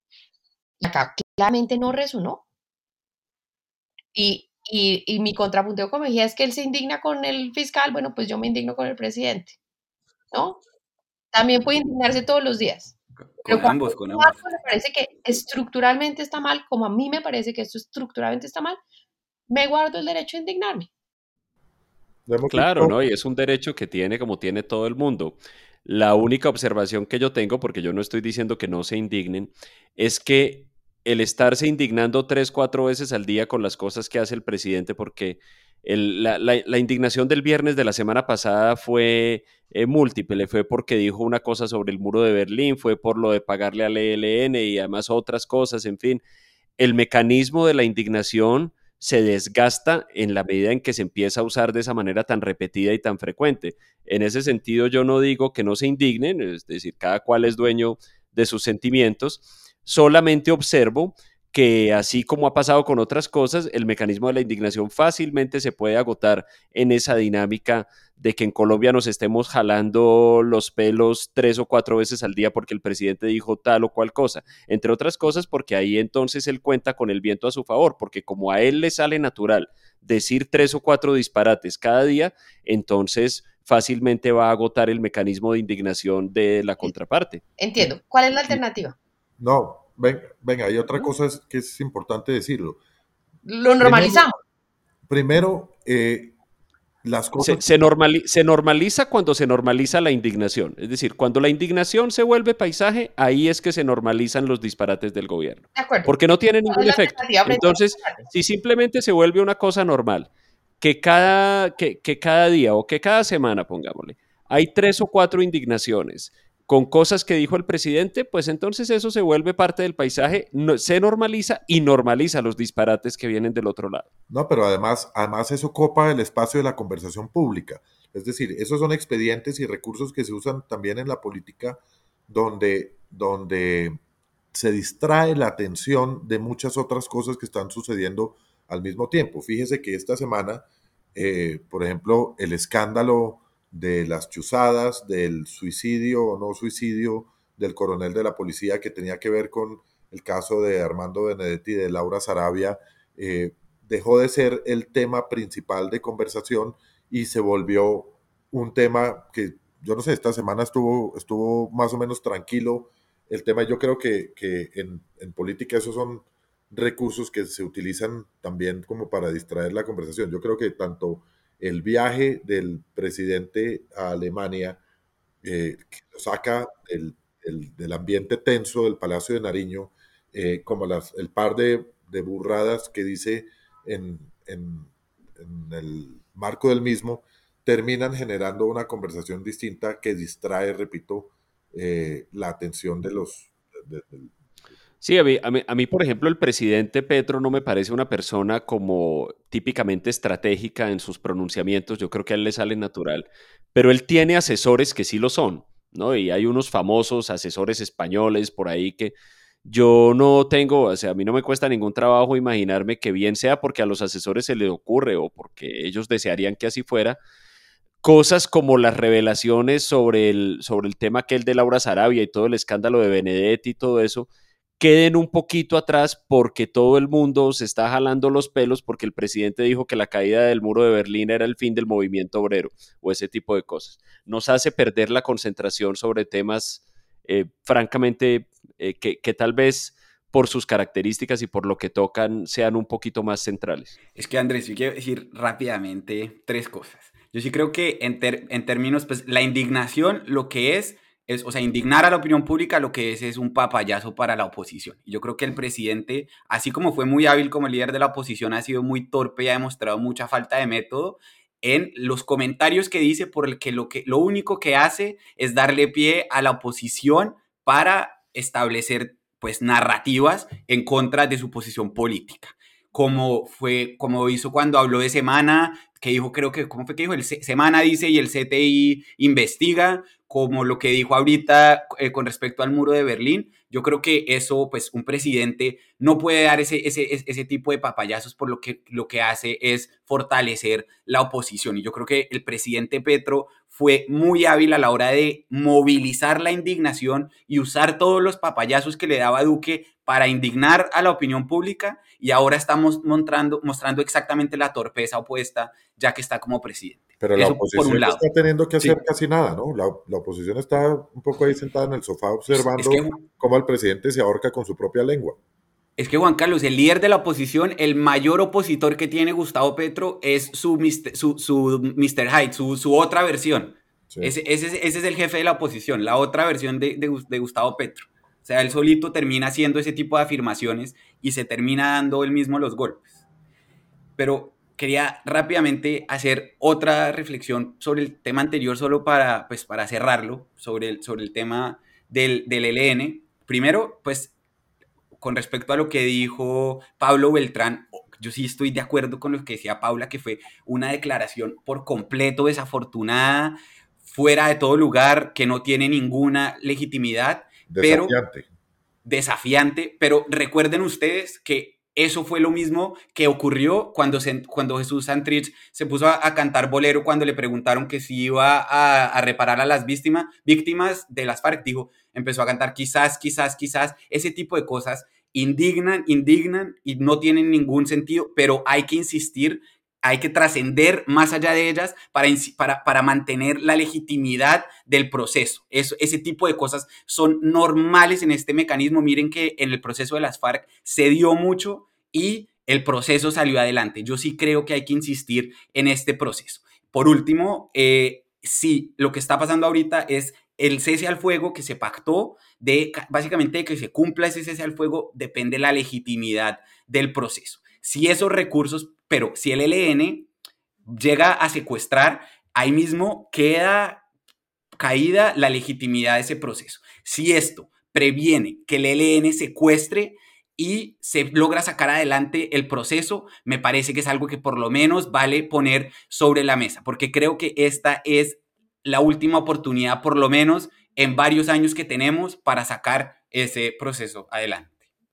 Y acá claramente no resonó. Y, y, y mi contrapunteo con Mejía es que él se indigna con el fiscal, bueno, pues yo me indigno con el presidente, ¿no? También puede indignarse todos los días. Pero Con cuando ambos, con ambos. algo le parece que estructuralmente está mal, como a mí me parece que esto estructuralmente está mal, me guardo el derecho a indignarme. Claro, ¿no? Y es un derecho que tiene como tiene todo el mundo. La única observación que yo tengo, porque yo no estoy diciendo que no se indignen, es que el estarse indignando tres, cuatro veces al día con las cosas que hace el presidente, porque el, la, la, la, indignación del viernes de la semana pasada fue eh, múltiple, fue porque dijo una cosa sobre el muro de Berlín, fue por lo de pagarle al E L N y además otras cosas, en fin. El mecanismo de la indignación se desgasta en la medida en que se empieza a usar de esa manera tan repetida y tan frecuente. En ese sentido, yo no digo que no se indignen, es decir, cada cual es dueño de sus sentimientos, solamente observo que así como ha pasado con otras cosas, el mecanismo de la indignación fácilmente se puede agotar en esa dinámica de que en Colombia nos estemos jalando los pelos tres o cuatro veces al día porque el presidente dijo tal o cual cosa, entre otras cosas porque ahí entonces él cuenta con el viento a su favor, porque como a él le sale natural decir tres o cuatro disparates cada día, entonces fácilmente va a agotar el mecanismo de indignación de la contraparte. Entiendo. ¿Cuál es la alternativa? No, venga, venga, hay otra cosa es, que es importante decirlo. Lo normalizamos. Primero, primero eh, las cosas... Se, se, normali se normaliza cuando se normaliza la indignación. Es decir, cuando la indignación se vuelve paisaje, ahí es que se normalizan los disparates del gobierno. De acuerdo. Porque no tiene ningún efecto. Entonces, si simplemente se vuelve una cosa normal, que cada, que, que cada día o que cada semana, pongámosle, hay tres o cuatro indignaciones con cosas que dijo el presidente, pues entonces eso se vuelve parte del paisaje, no, se normaliza y normaliza los disparates que vienen del otro lado. No, pero además, además eso copa el espacio de la conversación pública. Es decir, esos son expedientes y recursos que se usan también en la política donde, donde se distrae la atención de muchas otras cosas que están sucediendo al mismo tiempo. Fíjese que esta semana, eh, por ejemplo, el escándalo de las chuzadas, del suicidio o no suicidio del coronel de la policía que tenía que ver con el caso de Armando Benedetti y de Laura Sarabia, eh, dejó de ser el tema principal de conversación y se volvió un tema que, yo no sé, esta semana estuvo, estuvo más o menos tranquilo el tema. Yo creo que, que en, en política esos son recursos que se utilizan también como para distraer la conversación. Yo creo que tanto el viaje del presidente a Alemania eh, que lo saca del, del- del ambiente tenso del Palacio de Nariño, eh, como las, el par de, de burradas que dice en, en- en el marco del mismo, terminan generando una conversación distinta que distrae, repito, eh, la atención de los... de- de- Sí, a mí, a mí, a mí, por ejemplo, el presidente Petro no me parece una persona como típicamente estratégica en sus pronunciamientos, yo creo que a él le sale natural, pero él tiene asesores que sí lo son, ¿no? Y hay unos famosos asesores españoles por ahí que yo no tengo, o sea, a mí no me cuesta ningún trabajo imaginarme que bien sea porque a los asesores se les ocurre o porque ellos desearían que así fuera, cosas como las revelaciones sobre el, sobre el tema aquel de Laura Sarabia y todo el escándalo de Benedetti y todo eso, queden un poquito atrás porque todo el mundo se está jalando los pelos porque el presidente dijo que la caída del muro de Berlín era el fin del movimiento obrero o ese tipo de cosas. Nos hace perder la concentración sobre temas eh, francamente eh, que, que tal vez por sus características y por lo que tocan sean un poquito más centrales. Es que Andrés, yo quiero decir rápidamente tres cosas. Yo sí creo que en, ter- en términos, pues la indignación lo que es, es, o sea, indignar a la opinión pública lo que es es un papayazo para la oposición. Y yo creo que el presidente, así como fue muy hábil como líder de la oposición, ha sido muy torpe y ha demostrado mucha falta de método en los comentarios que dice, por el que lo, que lo único que hace es darle pie a la oposición para establecer pues narrativas en contra de su posición política, como fue, como hizo cuando habló de Semana, que dijo, creo que, ¿cómo fue que dijo? El Se- Semana dice y el C T I investiga, como lo que dijo ahorita eh, con respecto al muro de Berlín. Yo creo que eso, pues, un presidente no puede dar ese, ese, ese tipo de papayazos, por lo que lo que hace es fortalecer la oposición. Y yo creo que el presidente Petro fue muy hábil a la hora de movilizar la indignación y usar todos los papayazos que le daba Duque para indignar a la opinión pública, y ahora estamos mostrando, mostrando exactamente la torpeza opuesta ya que está como presidente. Pero la Eso por oposición un no lado. está teniendo que hacer Sí, casi nada, ¿no? La, la oposición está un poco ahí sentada en el sofá es, es que observando cómo el presidente se ahorca con su propia lengua. Es que Juan Carlos, el líder de la oposición, el mayor opositor que tiene Gustavo Petro es su mister, su, su mister Hyde, su, su otra versión. Sí. Ese, ese, es- ese es el jefe de la oposición, la otra versión de, de, de Gustavo Petro. O sea, él solito termina haciendo ese tipo de afirmaciones y se termina dando él mismo los golpes. Pero quería rápidamente hacer otra reflexión sobre el tema anterior, solo para, pues, para cerrarlo, sobre el, sobre el tema del, del E L N. Primero, pues con respecto a lo que dijo Pablo Beltrán, yo sí estoy de acuerdo con lo que decía Paula, que fue una declaración por completo desafortunada, fuera de todo lugar, que no tiene ninguna legitimidad, pero Desafiante. desafiante. Pero recuerden ustedes que eso fue lo mismo que ocurrió cuando, se, cuando Jesús Santrich se puso a, a cantar bolero cuando le preguntaron que si iba a, a reparar a las víctimas, víctimas de las FARC. Dijo, empezó a cantar quizás, quizás, quizás, ese tipo de cosas indignan, indignan y no tienen ningún sentido, pero hay que insistir, hay que trascender más allá de ellas para, para, para mantener la legitimidad del proceso. Eso, ese tipo de cosas son normales en este mecanismo. Miren que en el proceso de las FARC se dio mucho y el proceso salió adelante. Yo sí creo que hay que insistir en este proceso. Por último, eh, sí, lo que está pasando ahorita es el cese al fuego que se pactó, de básicamente de que se cumpla ese cese al fuego, depende de la legitimidad del proceso. Si esos recursos, pero si el E L N llega a secuestrar, ahí mismo queda caída la legitimidad de ese proceso. Si esto previene que el E L N secuestre y se logra sacar adelante el proceso, me parece que es algo que por lo menos vale poner sobre la mesa, porque creo que esta es la última oportunidad, por lo menos en varios años que tenemos, para sacar ese proceso adelante.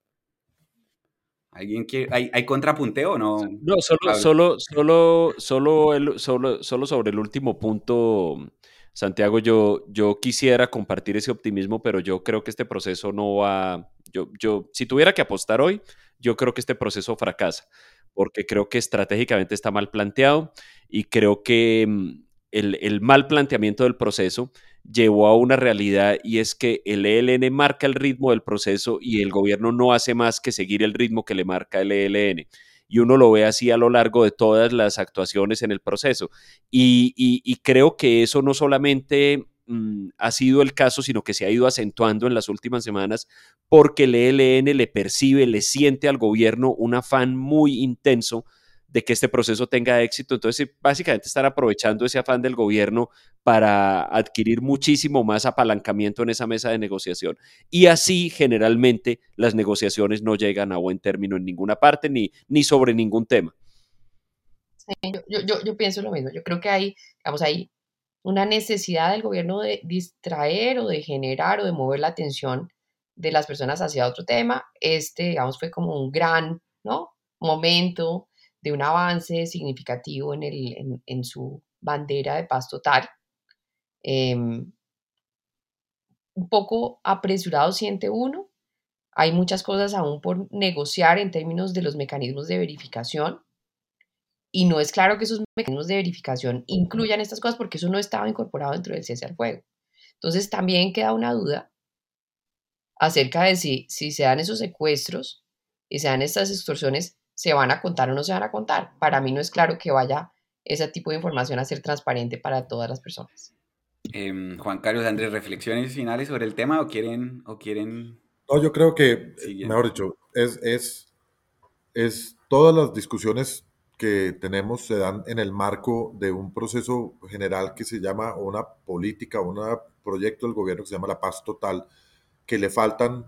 ¿Alguien quiere, hay, hay contrapunteo o no, No, solo, Pablo? solo, solo, solo, el- solo, solo sobre el último punto, Santiago, yo, yo quisiera compartir ese optimismo, pero yo creo que este proceso no va, yo, yo, si tuviera que apostar hoy, yo creo que este proceso fracasa, porque creo que estratégicamente está mal planteado y creo que mm, el, el mal planteamiento del proceso llevó a una realidad y es que el E L N marca el ritmo del proceso y el gobierno no hace más que seguir el ritmo que le marca el E L N. Y uno lo ve así a lo largo de todas las actuaciones en el proceso. Y, y, y creo que eso no solamente mmm, ha sido el caso, sino que se ha ido acentuando en las últimas semanas porque el E L N le percibe, le siente al gobierno un afán muy intenso de que este proceso tenga éxito. Entonces, básicamente están aprovechando ese afán del gobierno para adquirir muchísimo más apalancamiento en esa mesa de negociación. Y así, generalmente, las negociaciones no llegan a buen término en ninguna parte ni, ni sobre ningún tema. Sí, yo, yo, yo pienso lo mismo. Yo creo que hay, digamos, hay una necesidad del gobierno de distraer o de generar o de mover la atención de las personas hacia otro tema. Este, digamos, fue como un gran, ¿no?, momento de un avance significativo en, el, en, en su bandera de paz total. Eh, un poco apresurado siente uno. Hay muchas cosas aún por negociar en términos de los mecanismos de verificación. Y no es claro que esos mecanismos de verificación incluyan estas cosas porque eso no estaba incorporado dentro del cese al fuego. Entonces también queda una duda acerca de si, si se dan esos secuestros y se dan estas extorsiones, ¿se van a contar o no se van a contar? Para mí no es claro que vaya ese tipo de información a ser transparente para todas las personas. Eh, Juan Carlos, Andrés, ¿reflexiones finales sobre el tema o quieren, o quieren No, yo creo que, siguiente? mejor dicho, es, es, es todas las discusiones que tenemos se dan en el marco de un proceso general que se llama, o una política, o un proyecto del gobierno que se llama la paz total, que le faltan,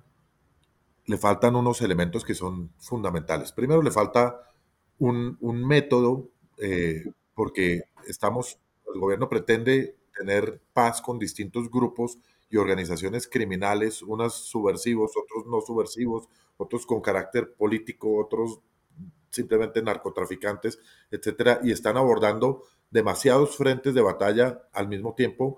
le faltan unos elementos que son fundamentales. Primero, le falta un, un método, eh, porque estamos, el gobierno pretende tener paz con distintos grupos y organizaciones criminales, unas subversivos, otros no subversivos, otros con carácter político, otros simplemente narcotraficantes, etcétera, y están abordando demasiados frentes de batalla al mismo tiempo.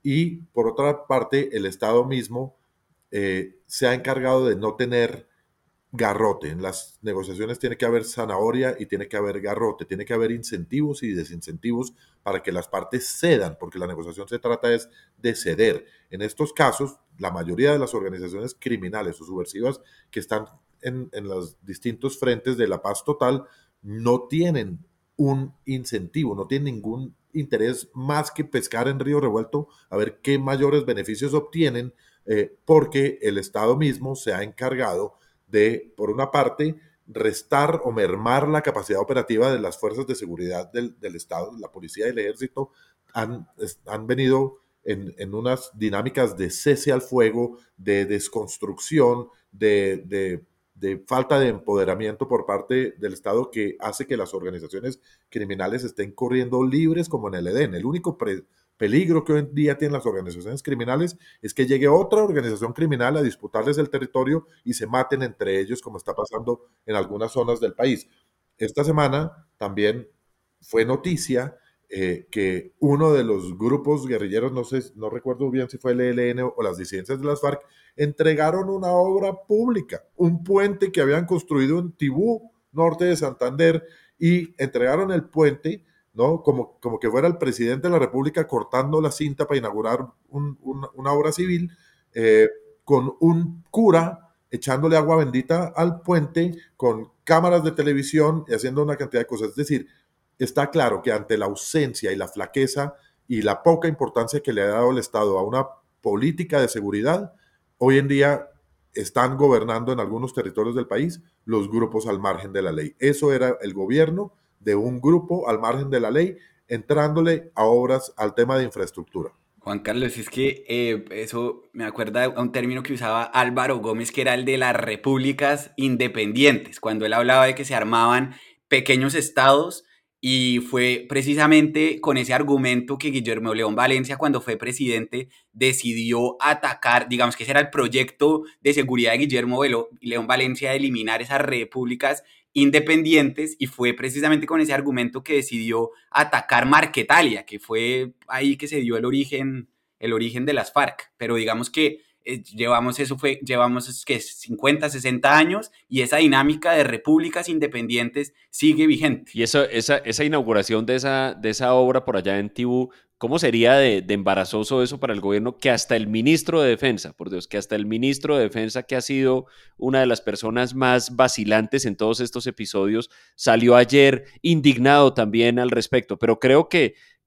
Y por otra parte, el Estado mismo eh, se ha encargado de no tener garrote. En las negociaciones tiene que haber zanahoria y tiene que haber garrote, tiene que haber incentivos y desincentivos para que las partes cedan, porque la negociación se trata es de ceder. En estos casos, la mayoría de las organizaciones criminales o subversivas que están en, en los distintos frentes de la paz total no tienen un incentivo, no tienen ningún interés más que pescar en río revuelto a ver qué mayores beneficios obtienen, eh, porque el Estado mismo se ha encargado de, por una parte, restar o mermar la capacidad operativa de las fuerzas de seguridad del, del Estado. La policía y el ejército han, han venido en, en unas dinámicas de cese al fuego, de desconstrucción, de, de, de falta de empoderamiento por parte del Estado, que hace que las organizaciones criminales estén corriendo libres como en el Edén. El único pre, peligro que hoy en día tienen las organizaciones criminales es que llegue otra organización criminal a disputarles el territorio y se maten entre ellos, como está pasando en algunas zonas del país. Esta semana también fue noticia eh, que uno de los grupos guerrilleros, no sé, no recuerdo bien si fue el E L N o las disidencias de las FARC, entregaron una obra pública, un puente que habían construido en Tibú, norte de Santander, y entregaron el puente, ¿no? Como, como que fuera el presidente de la República cortando la cinta para inaugurar un, un, una obra civil, eh, con un cura echándole agua bendita al puente, con cámaras de televisión y haciendo una cantidad de cosas. Es decir, está claro que ante la ausencia y la flaqueza y la poca importancia que le ha dado el Estado a una política de seguridad, hoy en día están gobernando en algunos territorios del país los grupos al margen de la ley. Eso era el gobierno de un grupo al margen de la ley, entrándole a obras al tema de infraestructura. Juan Carlos, es que eh, eso me acuerda a un término que usaba Álvaro Gómez, que era el de las repúblicas independientes, cuando él hablaba de que se armaban pequeños estados, y fue precisamente con ese argumento que Guillermo León Valencia, cuando fue presidente, decidió atacar, digamos que ese era el proyecto de seguridad de Guillermo León Valencia, de eliminar esas repúblicas independientes, y fue precisamente con ese argumento que decidió atacar Marquetalia, que fue ahí que se dio el origen, el origen de las FARC. Pero digamos que eh, llevamos eso fue llevamos que cincuenta, sesenta años, y esa dinámica de repúblicas independientes sigue vigente. Y eso, esa, esa inauguración de esa, de esa obra por allá en Tibú, ¿cómo sería de, de embarazoso eso para el gobierno? Que hasta el ministro de Defensa, por Dios, que hasta el ministro de Defensa, que ha sido una de las personas más vacilantes en todos estos episodios, salió ayer indignado también al respecto. Pero creo que,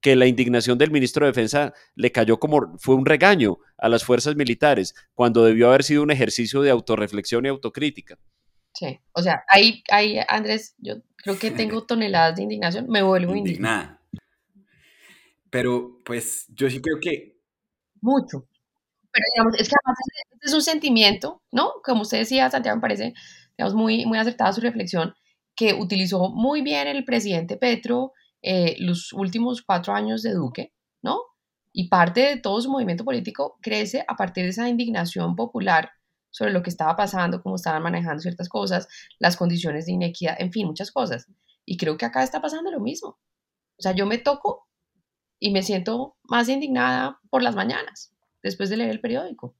que la indignación del ministro de Defensa le cayó como, fue un regaño a las fuerzas militares, cuando debió haber sido un ejercicio de autorreflexión y autocrítica. Sí, o sea, ahí, ahí Andrés, yo creo que tengo toneladas de indignación, me vuelvo indignada. Indignada. Pero pues yo sí creo que... Mucho. Pero digamos, es que además es, es un sentimiento, ¿no? Como usted decía, Santiago, me parece, digamos, muy, muy acertada su reflexión, que utilizó muy bien el presidente Petro eh, los últimos cuatro años de Duque, ¿no? Y parte de todo su movimiento político crece a partir de esa indignación popular sobre lo que estaba pasando, cómo estaban manejando ciertas cosas, las condiciones de inequidad, en fin, muchas cosas. Y creo que acá está pasando lo mismo. O sea, yo me toco y me siento más indignada por las mañanas, después de leer el periódico.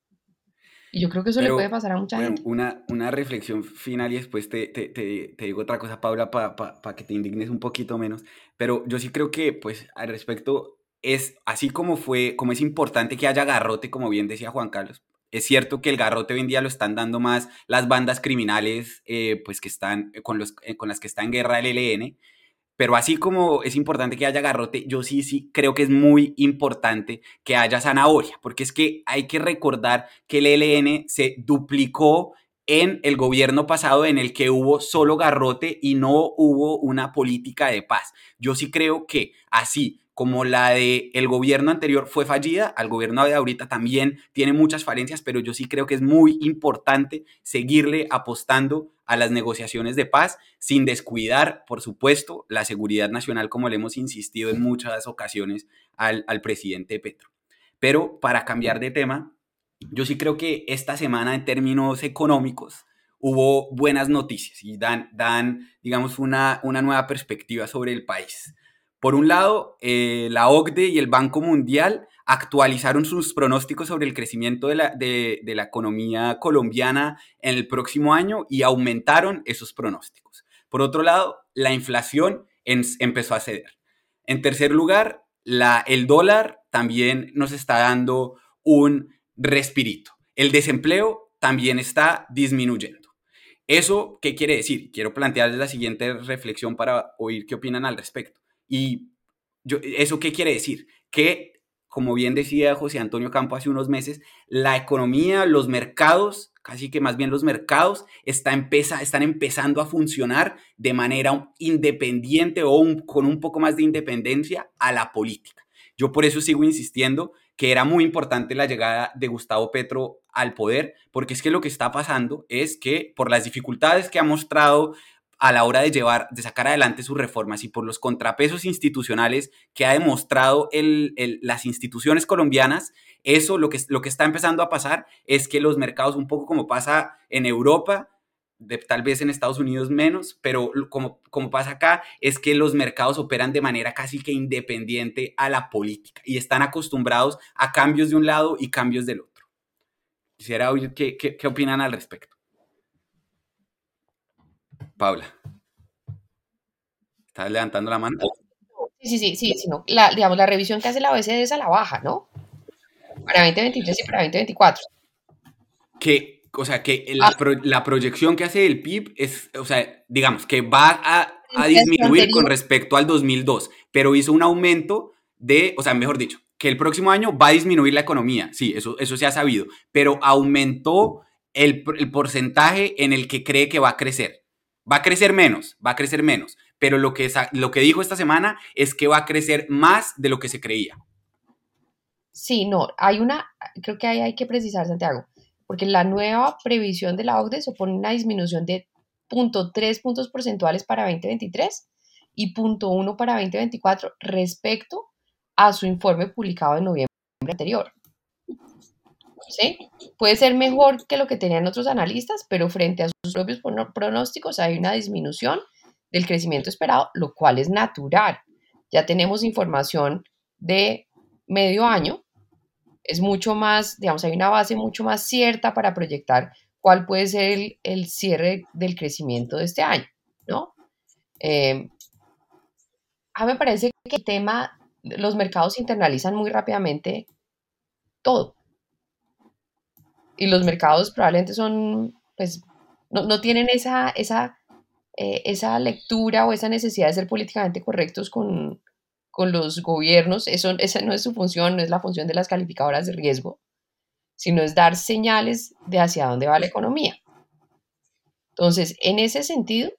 Y yo creo que eso le puede Pero, pasar a mucha bueno, gente. una, una reflexión final y después te, te, te, te digo otra cosa, Paula, para pa, pa que te indignes un poquito menos. Pero yo sí creo que, pues, al respecto, es así como fue, como es importante que haya garrote, como bien decía Juan Carlos. Es cierto que el garrote hoy en día lo están dando más las bandas criminales, eh, pues, que están, con, los, eh, con las que está en guerra el E L N. Pero así como es importante que haya garrote, yo sí, sí creo que es muy importante que haya zanahoria, porque es que hay que recordar que el E L N se duplicó en el gobierno pasado en el que hubo solo garrote y no hubo una política de paz. Yo sí creo que así como la de el gobierno anterior fue fallida, al gobierno de ahorita también tiene muchas falencias, pero yo sí creo que es muy importante seguirle apostando a las negociaciones de paz sin descuidar, por supuesto, la seguridad nacional, como le hemos insistido en muchas ocasiones al, al presidente Petro. Pero para cambiar de tema, yo sí creo que esta semana en términos económicos hubo buenas noticias y dan, dan digamos, una, una nueva perspectiva sobre el país. Por un lado, eh, la O C D E y el Banco Mundial actualizaron sus pronósticos sobre el crecimiento de la, de, de la economía colombiana en el próximo año y aumentaron esos pronósticos. Por otro lado, la inflación en, empezó a ceder. En tercer lugar, la, el dólar también nos está dando un respirito. El desempleo también está disminuyendo. ¿Eso qué quiere decir? Quiero plantearles la siguiente reflexión para oír qué opinan al respecto. Y yo, ¿eso qué quiere decir? Que, como bien decía José Antonio Campo hace unos meses, la economía, los mercados, casi que más bien los mercados, está empeza, están empezando a funcionar de manera independiente o un, con un poco más de independencia a la política. Yo por eso sigo insistiendo que era muy importante la llegada de Gustavo Petro al poder, porque es que lo que está pasando es que por las dificultades que ha mostrado a la hora de llevar, de sacar adelante sus reformas y por los contrapesos institucionales que ha demostrado el, el, las instituciones colombianas, eso lo que, lo que está empezando a pasar es que los mercados, un poco como pasa en Europa, de, tal vez en Estados Unidos menos, pero como, como pasa acá, es que los mercados operan de manera casi que independiente a la política y están acostumbrados a cambios de un lado y cambios del otro. Quisiera oír qué, qué, qué opinan al respecto. Paula. ¿Estás levantando la mano? Sí, sí, sí, sí, sí no. La, digamos, la revisión que hace la O E C D es a la baja, ¿no? Para veinte veintitrés y para veinte veinticuatro. Que, o sea, que la, pro, la proyección que hace el P I B es, o sea, digamos, que va a, a disminuir con respecto al dos mil dos, pero hizo un aumento de, o sea, mejor dicho, que el próximo año va a disminuir la economía, sí, eso, eso se ha sabido, pero aumentó el, el porcentaje en el que cree que va a crecer. Va a crecer menos, va a crecer menos, pero lo que, lo que dijo esta semana es que va a crecer más de lo que se creía. Sí, no, hay una, creo que ahí hay que precisar, Santiago, porque la nueva previsión de la O C D E supone una disminución de cero punto tres puntos porcentuales para veinte veintitrés y cero punto uno para veinte veinticuatro respecto a su informe publicado en noviembre anterior. ¿Sí? Puede ser mejor que lo que tenían otros analistas, pero frente a sus propios pronósticos hay una disminución del crecimiento esperado, lo cual es natural. Ya tenemos información de medio año, es mucho más, digamos, hay una base mucho más cierta para proyectar cuál puede ser el, el cierre del crecimiento de este año, ¿no? Eh, a mí me parece que el tema, los mercados internalizan muy rápidamente todo. Y los mercados probablemente son, pues, no, no tienen esa, esa, eh, esa lectura o esa necesidad de ser políticamente correctos con, con los gobiernos, eso, esa no es su función, no es la función de las calificadoras de riesgo, sino es dar señales de hacia dónde va la economía. Entonces, en ese sentido,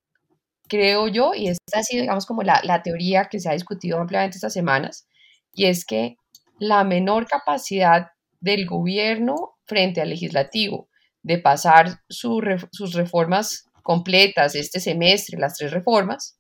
creo yo, y esta ha sido, digamos, como la, la teoría que se ha discutido ampliamente estas semanas, y es que la menor capacidad del gobierno frente al legislativo de pasar su re- sus reformas completas este semestre, las tres reformas,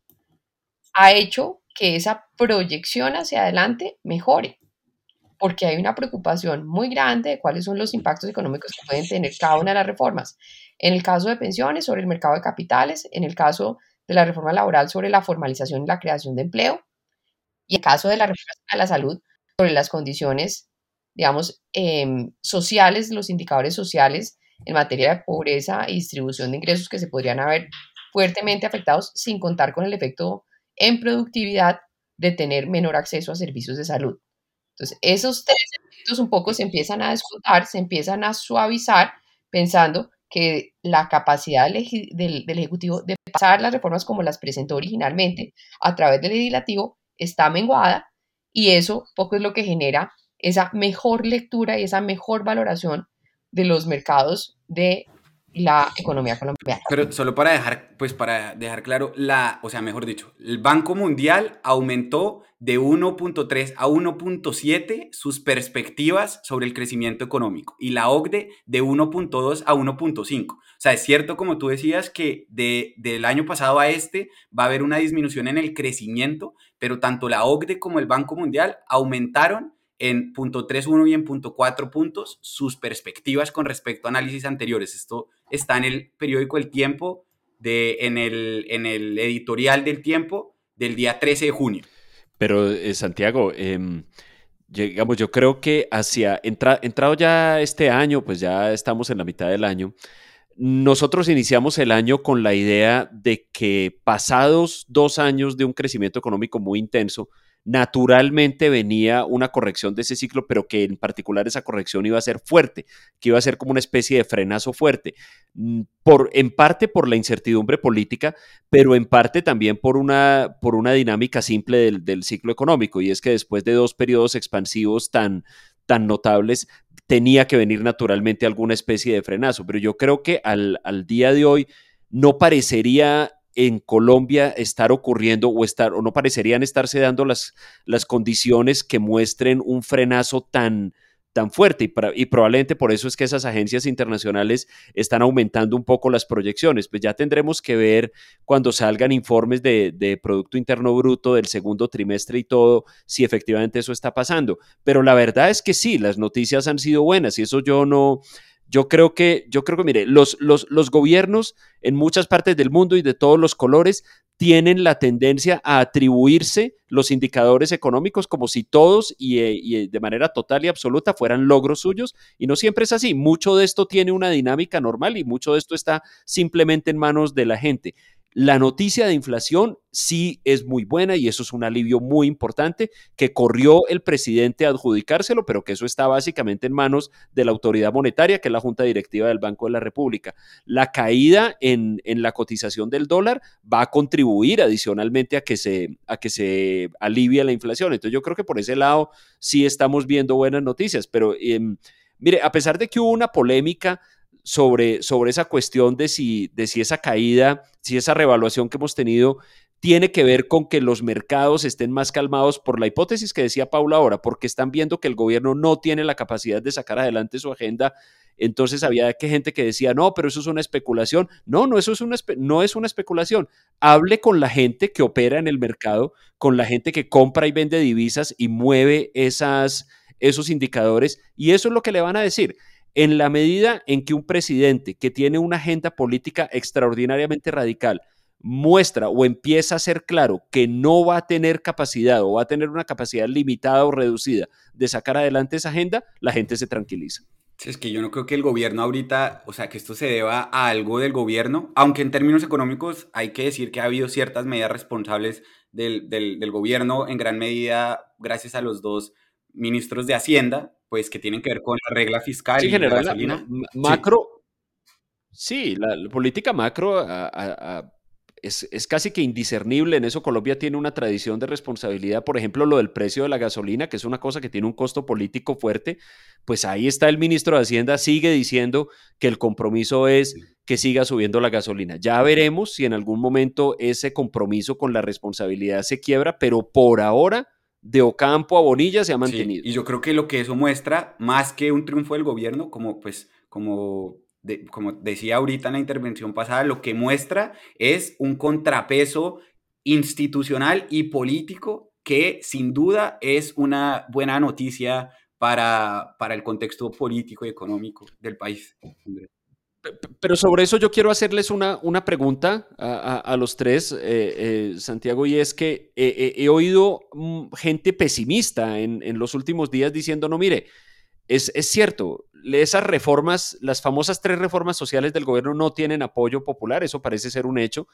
ha hecho que esa proyección hacia adelante mejore, porque hay una preocupación muy grande de cuáles son los impactos económicos que pueden tener cada una de las reformas. En el caso de pensiones, sobre el mercado de capitales; en el caso de la reforma laboral, sobre la formalización y la creación de empleo; y en el caso de la reforma a la salud, sobre las condiciones, digamos, em, sociales, los indicadores sociales en materia de pobreza y distribución de ingresos que se podrían haber fuertemente afectados, sin contar con el efecto en productividad de tener menor acceso a servicios de salud. Entonces, esos tres elementos un poco se empiezan a descontar, se empiezan a suavizar, pensando que la capacidad del, egi- del- del Ejecutivo de pasar las reformas como las presentó originalmente a través del legislativo está menguada, y eso poco es lo que genera esa mejor lectura y esa mejor valoración de los mercados de la economía colombiana. Pero solo para dejar, pues para dejar claro, la, o sea, mejor dicho, el Banco Mundial aumentó de uno punto tres a uno punto siete sus perspectivas sobre el crecimiento económico, y la O C D E de uno punto dos a uno punto cinco. O sea, es cierto, como tú decías, que de, del año pasado a este va a haber una disminución en el crecimiento, pero tanto la O C D E como el Banco Mundial aumentaron en punto tres punto uno y en punto cuatro puntos sus perspectivas con respecto a análisis anteriores. Esto está en el periódico El Tiempo, de, en, el, en el editorial del Tiempo del día trece de junio. Pero, eh, Santiago, em, digamos, yo creo que hacia, entra- entrado ya este año, pues ya estamos en la mitad del año. Nosotros iniciamos el año con la idea de que, pasados dos años de un crecimiento económico muy intenso, naturalmente venía una corrección de ese ciclo, pero que en particular esa corrección iba a ser fuerte, que iba a ser como una especie de frenazo fuerte, mm, por, en parte por la incertidumbre política, pero en parte también por una, por una dinámica simple del, del ciclo económico, y es que después de dos periodos expansivos tan, tan notables, tenía que venir naturalmente alguna especie de frenazo. Pero yo creo que al, al día de hoy no parecería en Colombia estar ocurriendo, o, estar, o no parecerían estarse dando las, las condiciones que muestren un frenazo tan, tan fuerte, y, para, y probablemente por eso es que esas agencias internacionales están aumentando un poco las proyecciones. Pues ya tendremos que ver, cuando salgan informes de, de Producto Interno Bruto del segundo trimestre y todo, si efectivamente eso está pasando. Pero la verdad es que sí, las noticias han sido buenas, y eso yo no, yo creo que, yo creo que mire, los, los, los gobiernos en muchas partes del mundo y de todos los colores tienen la tendencia a atribuirse los indicadores económicos como si todos y, y, de manera total y absoluta fueran logros suyos, y no siempre es así. Mucho de esto tiene una dinámica normal, y mucho de esto está simplemente en manos de la gente. La noticia de inflación sí es muy buena, y eso es un alivio muy importante, que corrió el presidente a adjudicárselo, pero que eso está básicamente en manos de la autoridad monetaria, que es la Junta Directiva del Banco de la República. La caída en, en la cotización del dólar va a contribuir adicionalmente a que, se, a que se alivie la inflación. Entonces yo creo que por ese lado sí estamos viendo buenas noticias, pero eh, mire, a pesar de que hubo una polémica sobre, sobre esa cuestión de si, de si esa caída, si esa revaluación que hemos tenido tiene que ver con que los mercados estén más calmados, por la hipótesis que decía Paula ahora, porque están viendo que el gobierno no tiene la capacidad de sacar adelante su agenda. Entonces había que gente que decía, no, pero eso es una especulación. No, no, eso es una, no es una especulación. Hable con la gente que opera en el mercado, con la gente que compra y vende divisas y mueve esas, esos indicadores, y eso es lo que le van a decir. En la medida en que un presidente que tiene una agenda política extraordinariamente radical muestra o empieza a ser claro que no va a tener capacidad, o va a tener una capacidad limitada o reducida de sacar adelante esa agenda, la gente se tranquiliza. Es que yo no creo que el gobierno ahorita, o sea, que esto se deba a algo del gobierno, aunque en términos económicos hay que decir que ha habido ciertas medidas responsables del, del, del gobierno, en gran medida gracias a los dos ministros de Hacienda, pues que tienen que ver con la regla fiscal Sí, en y la general, la, gasolina. la, Sí. macro, sí, la, la política macro a, a, a, es, es casi que indiscernible. En eso Colombia tiene una tradición de responsabilidad. Por ejemplo, lo del precio de la gasolina, que es una cosa que tiene un costo político fuerte, pues ahí está el ministro de Hacienda, sigue diciendo que el compromiso es que siga subiendo la gasolina. Ya veremos si en algún momento ese compromiso con la responsabilidad se quiebra, pero por ahora, de Ocampo a Bonilla se ha Sí, mantenido. y yo creo que lo que eso muestra, más que un triunfo del gobierno, como pues, como, de- como decía ahorita en la intervención pasada, lo que muestra es un contrapeso institucional y político que sin duda es una buena noticia para, para el contexto político y económico del país. Andrés. Pero sobre eso yo quiero hacerles una, una pregunta a, a- a los tres, eh, eh, Santiago, y es que eh, eh, he oído mm, gente pesimista en, en los últimos días diciendo, no, mire, es, es cierto, esas reformas, las famosas tres reformas sociales del gobierno no tienen apoyo popular, eso parece ser un hecho.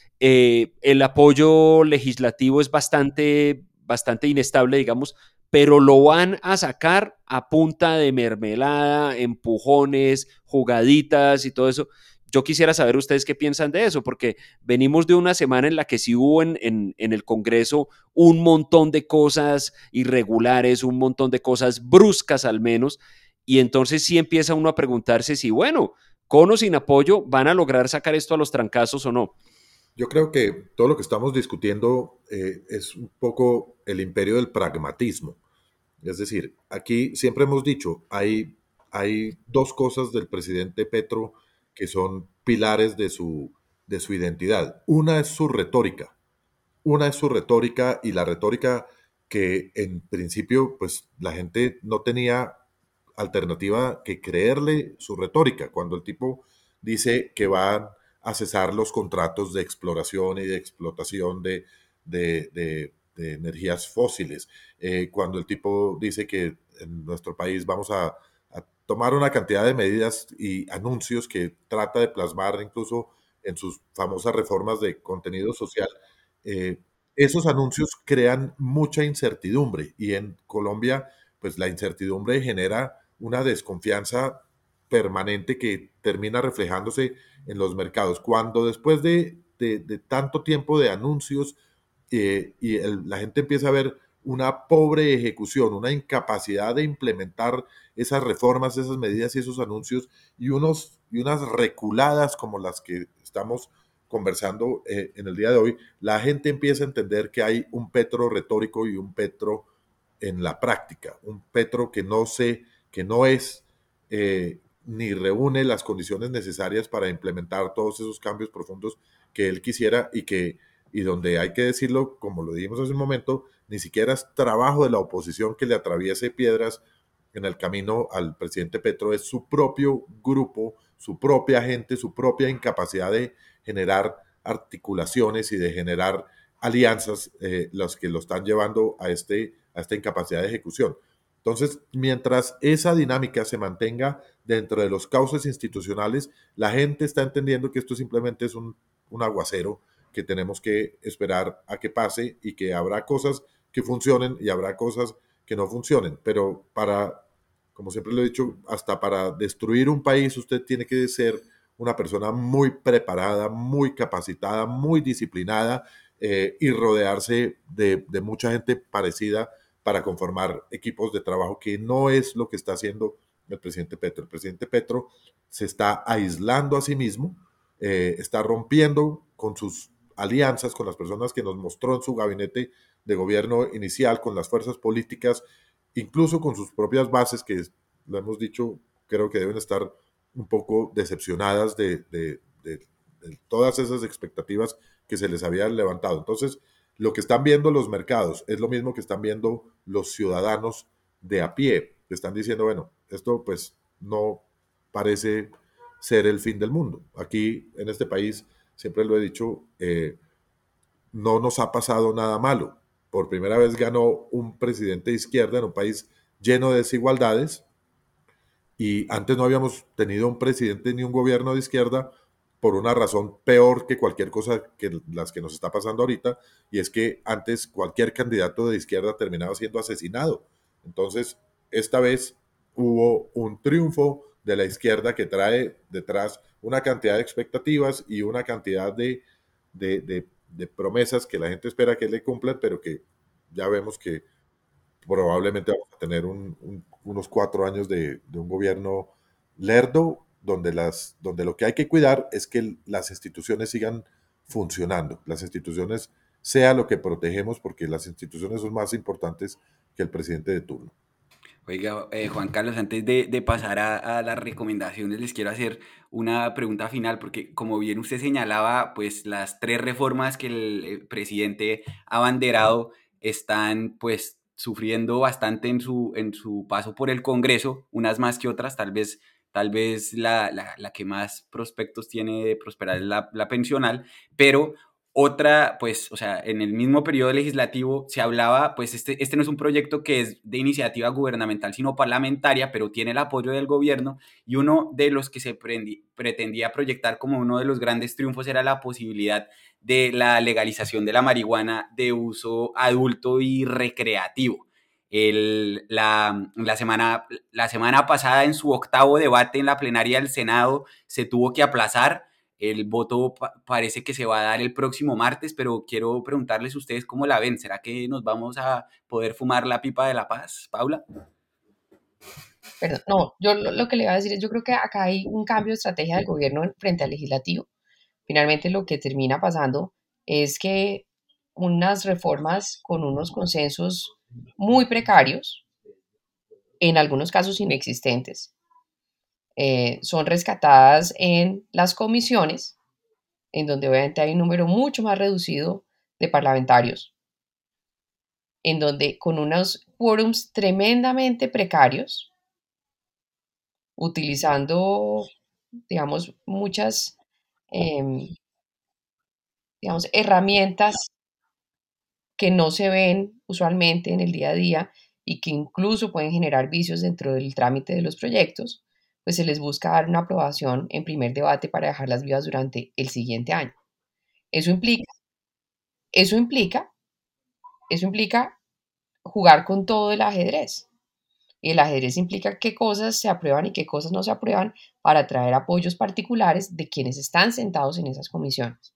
Eh, el apoyo legislativo es bastante, bastante inestable, digamos, pero lo van a sacar a punta de mermelada, empujones, jugaditas y todo eso. Yo quisiera saber ustedes qué piensan de eso, porque venimos de una semana en la que sí hubo en, en, en el Congreso un montón de cosas irregulares, un montón de cosas bruscas al menos, y entonces sí empieza uno a preguntarse si, bueno, con o sin apoyo, van a lograr sacar esto a los trancazos o no. Yo creo que todo lo que estamos discutiendo eh, es un poco el imperio del pragmatismo. Es decir, aquí siempre hemos dicho, hay, hay dos cosas del presidente Petro que son pilares de su, de su identidad. Una es su retórica. Una es su retórica y la retórica que en principio pues la gente no tenía alternativa que creerle su retórica. Cuando el tipo dice que van a cesar los contratos de exploración y de explotación de, de, de, de energías fósiles, eh, cuando el tipo dice que en nuestro país vamos a, a tomar una cantidad de medidas y anuncios que trata de plasmar incluso en sus famosas reformas de contenido social, eh, esos anuncios crean mucha incertidumbre y en Colombia, pues la incertidumbre genera una desconfianza permanente que termina reflejándose en los mercados. Cuando después de, de, de tanto tiempo de anuncios eh, y el, la gente empieza a ver una pobre ejecución, una incapacidad de implementar esas reformas, esas medidas y esos anuncios y, unos, y unas reculadas como las que estamos conversando eh, en el día de hoy, la gente empieza a entender que hay un Petro retórico y un Petro en la práctica, un Petro que no se, que no es eh, ni reúne las condiciones necesarias para implementar todos esos cambios profundos que él quisiera y que y donde hay que decirlo, como lo dijimos hace un momento, ni siquiera es trabajo de la oposición que le atraviese piedras en el camino al presidente Petro, es su propio grupo, su propia gente, su propia incapacidad de generar articulaciones y de generar alianzas, eh, los que lo están llevando a, este, a esta incapacidad de ejecución. Entonces, mientras esa dinámica se mantenga dentro de los cauces institucionales, la gente está entendiendo que esto simplemente es un, un aguacero que tenemos que esperar a que pase y que habrá cosas que funcionen y habrá cosas que no funcionen. Pero para, como siempre lo he dicho, hasta para destruir un país usted tiene que ser una persona muy preparada, muy capacitada, muy disciplinada eh, y rodearse de, de mucha gente parecida para conformar equipos de trabajo, que no es lo que está haciendo el presidente Petro. El presidente Petro se está aislando a sí mismo, eh, está rompiendo con sus alianzas, con las personas que nos mostró en su gabinete de gobierno inicial, con las fuerzas políticas, incluso con sus propias bases, que lo hemos dicho, creo que deben estar un poco decepcionadas de, de, de, de todas esas expectativas que se les había levantado. Entonces, lo que están viendo los mercados es lo mismo que están viendo los ciudadanos de a pie, que están diciendo, bueno, esto pues no parece ser el fin del mundo. Aquí en este país, siempre lo he dicho, eh, no nos ha pasado nada malo. Por primera vez ganó un presidente de izquierda en un país lleno de desigualdades y antes no habíamos tenido un presidente ni un gobierno de izquierda por una razón peor que cualquier cosa que las que nos está pasando ahorita, y es que antes cualquier candidato de izquierda terminaba siendo asesinado. Entonces, esta vez hubo un triunfo de la izquierda que trae detrás una cantidad de expectativas y una cantidad de, de, de, de promesas que la gente espera que le cumplan, pero que ya vemos que probablemente vamos a tener un, un, unos cuatro años de, de, un gobierno lerdo, donde, las, donde lo que hay que cuidar es que las instituciones sigan funcionando, las instituciones sea lo que protegemos, porque las instituciones son más importantes que el presidente de turno. Oiga, eh, Juan Carlos, antes de, de pasar a, a, las recomendaciones, les quiero hacer una pregunta final, porque como bien usted señalaba, pues las tres reformas que el presidente ha abanderado están pues sufriendo bastante en su, en su paso por el Congreso, unas más que otras, tal vez, tal vez la, la, la que más prospectos tiene de prosperar es la, la pensional, pero otra, pues, o sea, en el mismo periodo legislativo se hablaba, pues este, este no es un proyecto que es de iniciativa gubernamental, sino parlamentaria, pero tiene el apoyo del gobierno, y uno de los que se prendi, pretendía proyectar como uno de los grandes triunfos era la posibilidad de la legalización de la marihuana de uso adulto y recreativo. El, la, la, semana, la semana pasada, en su octavo debate en la plenaria del Senado, se tuvo que aplazar. El voto pa parece que se va a dar el próximo martes, pero quiero preguntarles a ustedes cómo la ven. ¿Será que nos vamos a poder fumar la pipa de la paz, Paula? Perdón, no, yo lo, lo que le iba a decir es, yo creo que acá hay un cambio de estrategia del gobierno frente al legislativo. Finalmente lo que termina pasando es que unas reformas con unos consensos muy precarios, en algunos casos inexistentes, eh, son rescatadas en las comisiones, en donde obviamente hay un número mucho más reducido de parlamentarios, en donde con unos quórums tremendamente precarios, utilizando, digamos, muchas, eh, digamos, herramientas que no se ven usualmente en el día a día y que incluso pueden generar vicios dentro del trámite de los proyectos, pues se les busca dar una aprobación en primer debate para dejarlas vivas durante el siguiente año. Eso implica, eso implica, eso implica jugar con todo el ajedrez. Y el ajedrez implica qué cosas se aprueban y qué cosas no se aprueban para atraer apoyos particulares de quienes están sentados en esas comisiones.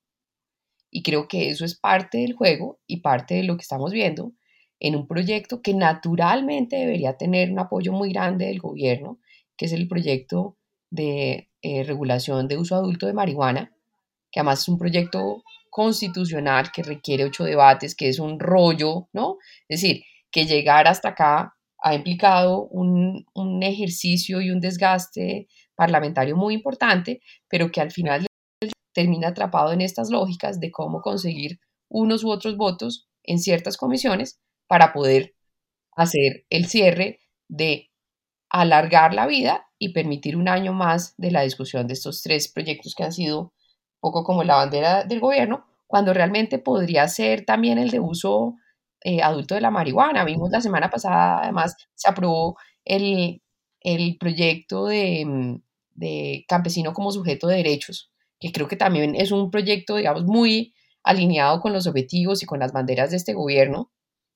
Y creo que eso es parte del juego y parte de lo que estamos viendo en un proyecto que naturalmente debería tener un apoyo muy grande del gobierno, que es el proyecto de eh, regulación de uso adulto de marihuana, que además es un proyecto constitucional que requiere ocho debates, que es un rollo, ¿no? Es decir, que llegar hasta acá ha implicado un, un ejercicio y un desgaste parlamentario muy importante, pero que al final termina atrapado en estas lógicas de cómo conseguir unos u otros votos en ciertas comisiones para poder hacer el cierre de alargar la vida y permitir un año más de la discusión de estos tres proyectos que han sido un poco como la bandera del gobierno, cuando realmente podría ser también el de uso eh, adulto de la marihuana. Vimos la semana pasada, además, se aprobó el, el proyecto de, de campesino como sujeto de derechos, que creo que también es un proyecto, digamos, muy alineado con los objetivos y con las banderas de este gobierno.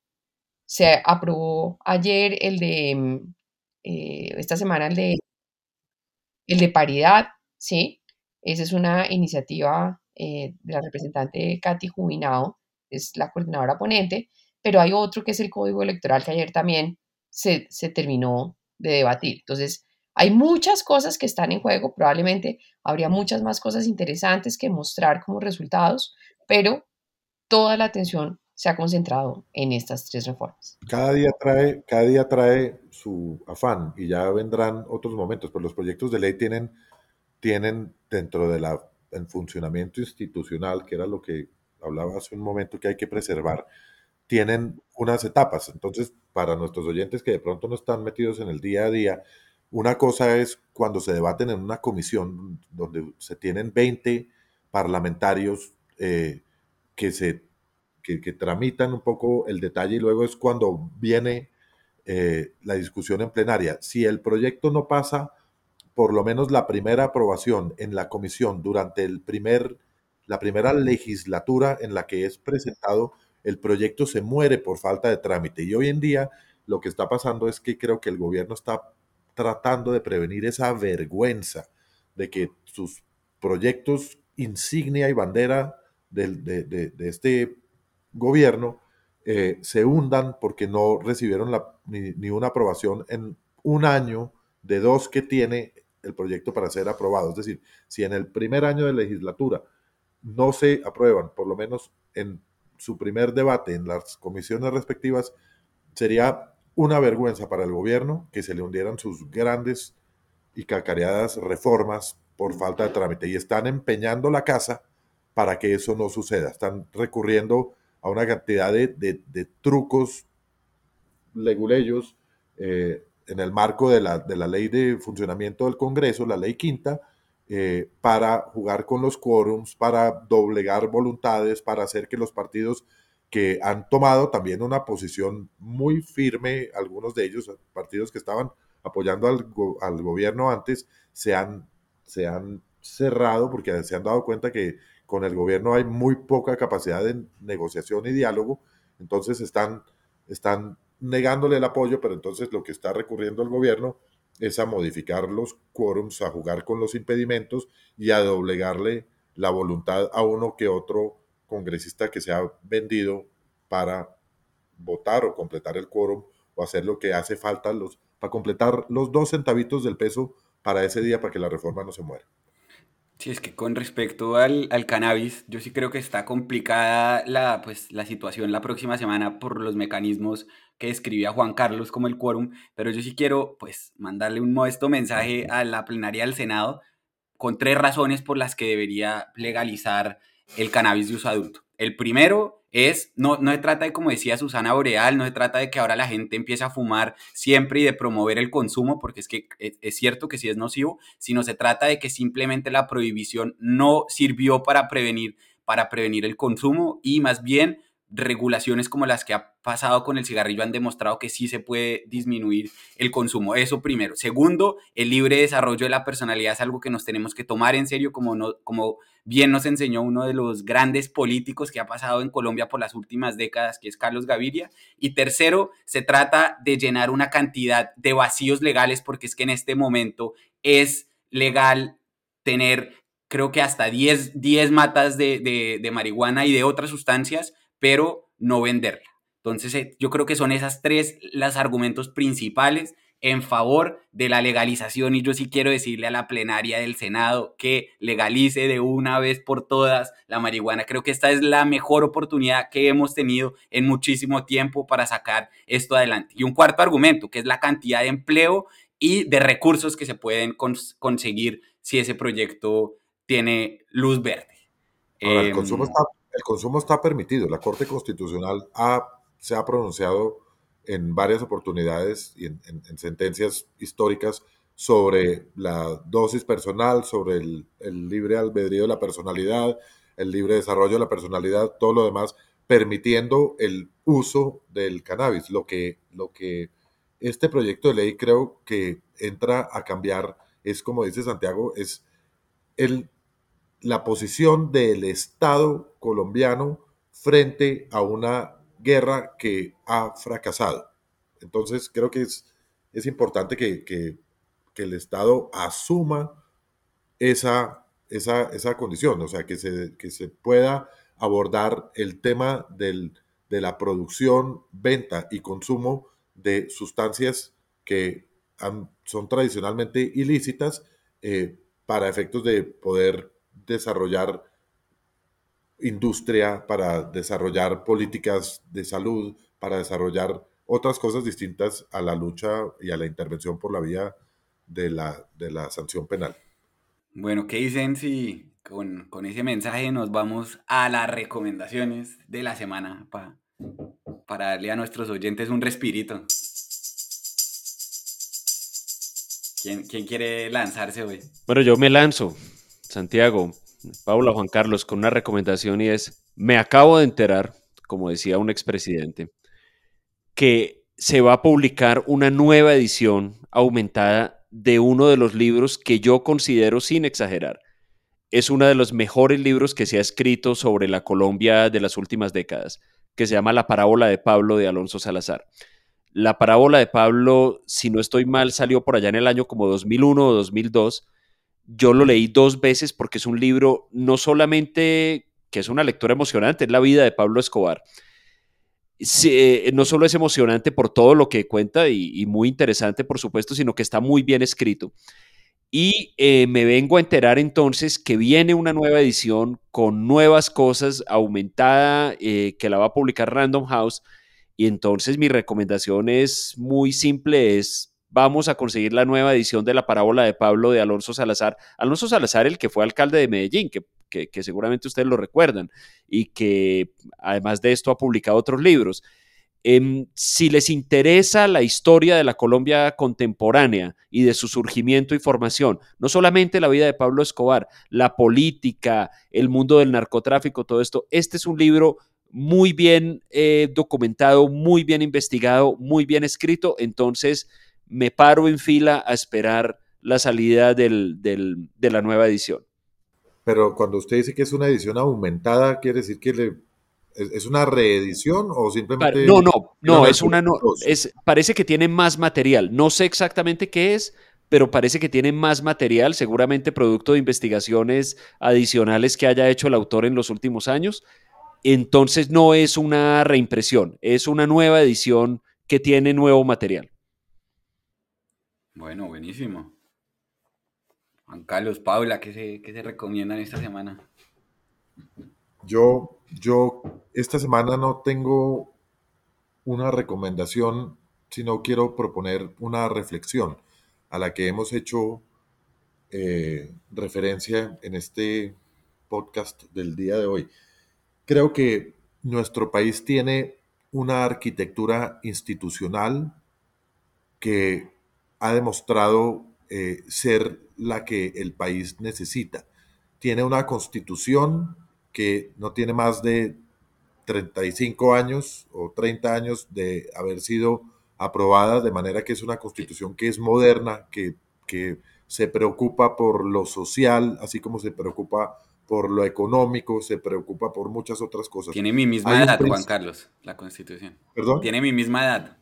Se aprobó ayer el de, eh, esta semana el de, el de paridad, ¿sí? Esa es una iniciativa eh, de la representante Katy Jubinao, es la coordinadora ponente, pero hay otro que es el Código Electoral que ayer también se, se terminó de debatir. Entonces, hay muchas cosas que están en juego, probablemente habría muchas más cosas interesantes que mostrar como resultados, pero toda la atención se ha concentrado en estas tres reformas. Cada día trae, cada día trae su afán y ya vendrán otros momentos, pero los proyectos de ley tienen, tienen dentro del funcionamiento institucional, que era lo que hablaba hace un momento que hay que preservar, tienen unas etapas. Entonces, para nuestros oyentes que de pronto no están metidos en el día a día, una cosa es cuando se debaten en una comisión donde se tienen veinte parlamentarios eh, que se que, que, tramitan un poco el detalle y luego es cuando viene eh, la discusión en plenaria. Si el proyecto no pasa por lo menos la primera aprobación en la comisión durante el primer, la primera legislatura en la que es presentado, el proyecto se muere por falta de trámite. Y hoy en día lo que está pasando es que creo que el gobierno está tratando de prevenir esa vergüenza de que sus proyectos insignia y bandera del- de, de- de este gobierno eh, se hundan porque no recibieron la- ni, ni una aprobación en un año de dos que tiene el proyecto para ser aprobado. Es decir, si en el primer año de legislatura no se aprueban, por lo menos en su primer debate en las comisiones respectivas, sería una vergüenza para el gobierno que se le hundieran sus grandes y cacareadas reformas por falta de trámite. Y están empeñando la casa para que eso no suceda. Están recurriendo a una cantidad de, de, de trucos leguleyos eh, en el marco de la, de la ley de funcionamiento del Congreso, la ley quinta, eh, para jugar con los quórums, para doblegar voluntades, para hacer que los partidos que han tomado también una posición muy firme, algunos de ellos, partidos que estaban apoyando al, go al gobierno antes, se han, se han cerrado porque se han dado cuenta que con el gobierno hay muy poca capacidad de negociación y diálogo, entonces están, están negándole el apoyo, pero entonces lo que está recurriendo el gobierno es a modificar los quórums, a jugar con los impedimentos y a doblegarle la voluntad a uno que otro congresista que se ha vendido para votar o completar el quórum o hacer lo que hace falta los, para completar los dos centavitos del peso para ese día para que la reforma no se muera. Sí, es que con respecto al, al cannabis, yo sí creo que está complicada la, pues, la situación la próxima semana por los mecanismos que describía Juan Carlos como el quórum, pero yo sí quiero pues mandarle un modesto mensaje a la plenaria del Senado con tres razones por las que debería legalizar el cannabis de uso adulto. El primero es, no, no se trata de, como decía Susana Boreal, no se trata de que ahora la gente empiece a fumar siempre y de promover el consumo, porque es que es, es cierto que sí es nocivo, sino se trata de que simplemente la prohibición no sirvió para prevenir, para prevenir el consumo y más bien regulaciones como las que ha pasado con el cigarrillo han demostrado que sí se puede disminuir el consumo. Eso primero. Segundo, el libre desarrollo de la personalidad es algo que nos tenemos que tomar en serio, como, no, como bien nos enseñó uno de los grandes políticos que ha pasado en Colombia por las últimas décadas, que es Carlos Gaviria. Y tercero, se trata de llenar una cantidad de vacíos legales, porque es que en este momento es legal tener, creo que hasta diez, diez matas de, de, de marihuana y de otras sustancias, pero no venderla. Entonces, eh, yo creo que son esas tres los argumentos principales en favor de la legalización y yo sí quiero decirle a la plenaria del Senado que legalice de una vez por todas la marihuana. Creo que esta es la mejor oportunidad que hemos tenido en muchísimo tiempo para sacar esto adelante. Y un cuarto argumento, que es la cantidad de empleo y de recursos que se pueden cons conseguir si ese proyecto tiene luz verde. Ahora, el Eh, consumo está, el consumo está permitido. La Corte Constitucional ha, se ha pronunciado en varias oportunidades y en, en, en sentencias históricas sobre la dosis personal, sobre el, el libre albedrío de la personalidad, el libre desarrollo de la personalidad, todo lo demás, permitiendo el uso del cannabis. Lo que, lo que este proyecto de ley creo que entra a cambiar es, como dice Santiago, es el la posición del Estado colombiano frente a una guerra que ha fracasado. Entonces, creo que es, es importante que, que, que el Estado asuma esa, esa, esa condición, o sea, que se, que se pueda abordar el tema del, de la producción, venta y consumo de sustancias que han, son tradicionalmente ilícitas eh, para efectos de poder desarrollar industria, para desarrollar políticas de salud, para desarrollar otras cosas distintas a la lucha y a la intervención por la vía de la, de la sanción penal. Bueno, ¿qué dicen si con, con ese mensaje nos vamos a las recomendaciones de la semana pa, para darle a nuestros oyentes un respirito? ¿Quién, quién quiere lanzarse hoy? Bueno, yo me lanzo, Santiago, Paula, Juan Carlos, con una recomendación y es, me acabo de enterar, como decía un expresidente, que se va a publicar una nueva edición aumentada de uno de los libros que yo considero, sin exagerar, es uno de los mejores libros que se ha escrito sobre la Colombia de las últimas décadas, que se llama La parábola de Pablo de Alonso Salazar. La parábola de Pablo, si no estoy mal, salió por allá en el año como dos mil uno o dos mil dos. Yo lo leí dos veces porque es un libro no solamente que es una lectura emocionante, es la vida de Pablo Escobar. Sí, eh, no solo es emocionante por todo lo que cuenta y, y muy interesante, por supuesto, sino que está muy bien escrito. Y eh, me vengo a enterar entonces que viene una nueva edición con nuevas cosas, aumentada, eh, que la va a publicar Random House. Y entonces mi recomendación es muy simple, es vamos a conseguir la nueva edición de La parábola de Pablo de Alonso Salazar. Alonso Salazar, el que fue alcalde de Medellín, que, que, que seguramente ustedes lo recuerdan, y que además de esto ha publicado otros libros. Eh, si les interesa la historia de la Colombia contemporánea y de su surgimiento y formación, no solamente la vida de Pablo Escobar, la política, el mundo del narcotráfico, todo esto, este es un libro muy bien eh, documentado, muy bien investigado, muy bien escrito, entonces me paro en fila a esperar la salida del, del, de la nueva edición. Pero cuando usted dice que es una edición aumentada, ¿quiere decir que le, es, es una reedición o No, simplemente no, dieron no, el es una, volumen no, dos? es, parece que tiene más material. No sé exactamente qué es, pero parece que tiene más material, seguramente producto de investigaciones adicionales que haya hecho el autor en los últimos años. Entonces no es una reimpresión, es una nueva edición que tiene nuevo material. Bueno, buenísimo. Juan Carlos, Paula, ¿qué se, qué se recomiendan esta semana? Yo, yo esta semana no tengo una recomendación, sino quiero proponer una reflexión a la que hemos hecho eh, referencia en este podcast del día de hoy. Creo que nuestro país tiene una arquitectura institucional que ha demostrado eh, ser la que el país necesita. Tiene una constitución que no tiene más de treinta y cinco años o treinta años de haber sido aprobada, de manera que es una constitución que es moderna, que, que se preocupa por lo social, así como se preocupa por lo económico, se preocupa por muchas otras cosas. Tiene mi misma Hay un edad, Juan principio, Carlos, la Constitución. perdón, Tiene mi misma edad.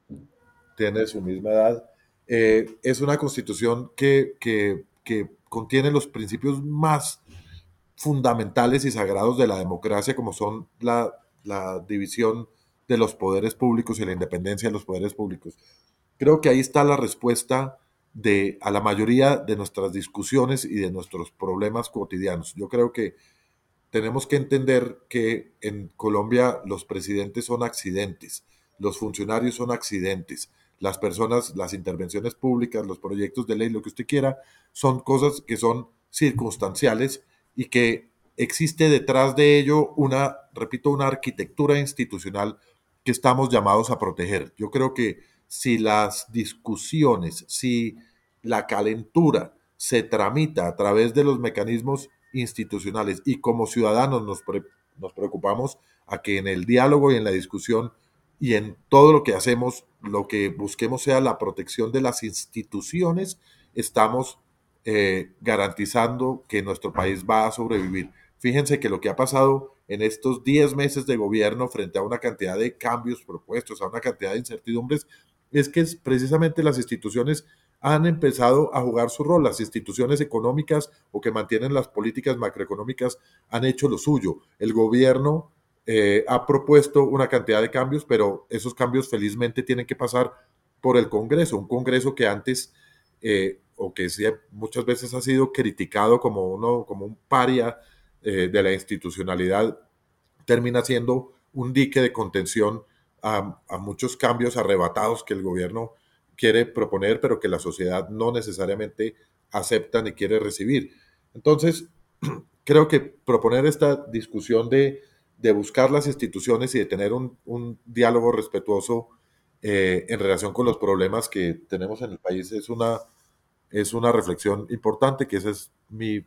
tiene su misma edad. Eh, es una constitución que, que, que contiene los principios más fundamentales y sagrados de la democracia, como son la, la división de los poderes públicos y la independencia de los poderes públicos. Creo que ahí está la respuesta de, a la mayoría de nuestras discusiones y de nuestros problemas cotidianos. Yo creo que tenemos que entender que en Colombia los presidentes son accidentes, los funcionarios son accidentes, las personas, las intervenciones públicas, los proyectos de ley, lo que usted quiera, son cosas que son circunstanciales y que existe detrás de ello una, repito, una arquitectura institucional que estamos llamados a proteger. Yo creo que si las discusiones, si la calentura se tramita a través de los mecanismos institucionales y como ciudadanos nos, pre nos preocupamos a que en el diálogo y en la discusión y en todo lo que hacemos, lo que busquemos sea la protección de las instituciones, estamos eh, garantizando que nuestro país va a sobrevivir. Fíjense que lo que ha pasado en estos diez meses de gobierno frente a una cantidad de cambios propuestos, a una cantidad de incertidumbres, es que es precisamente las instituciones han empezado a jugar su rol. Las instituciones económicas o que mantienen las políticas macroeconómicas han hecho lo suyo. El gobierno eh, ha propuesto una cantidad de cambios, pero esos cambios felizmente tienen que pasar por el Congreso, un Congreso que antes eh, o que sí, muchas veces ha sido criticado como, uno, como un paria eh, de la institucionalidad, termina siendo un dique de contención a, a muchos cambios arrebatados que el gobierno quiere proponer, pero que la sociedad no necesariamente acepta ni quiere recibir. Entonces, creo que proponer esta discusión de, de buscar las instituciones y de tener un, un diálogo respetuoso eh, en relación con los problemas que tenemos en el país es una, es una reflexión importante, que ese es mi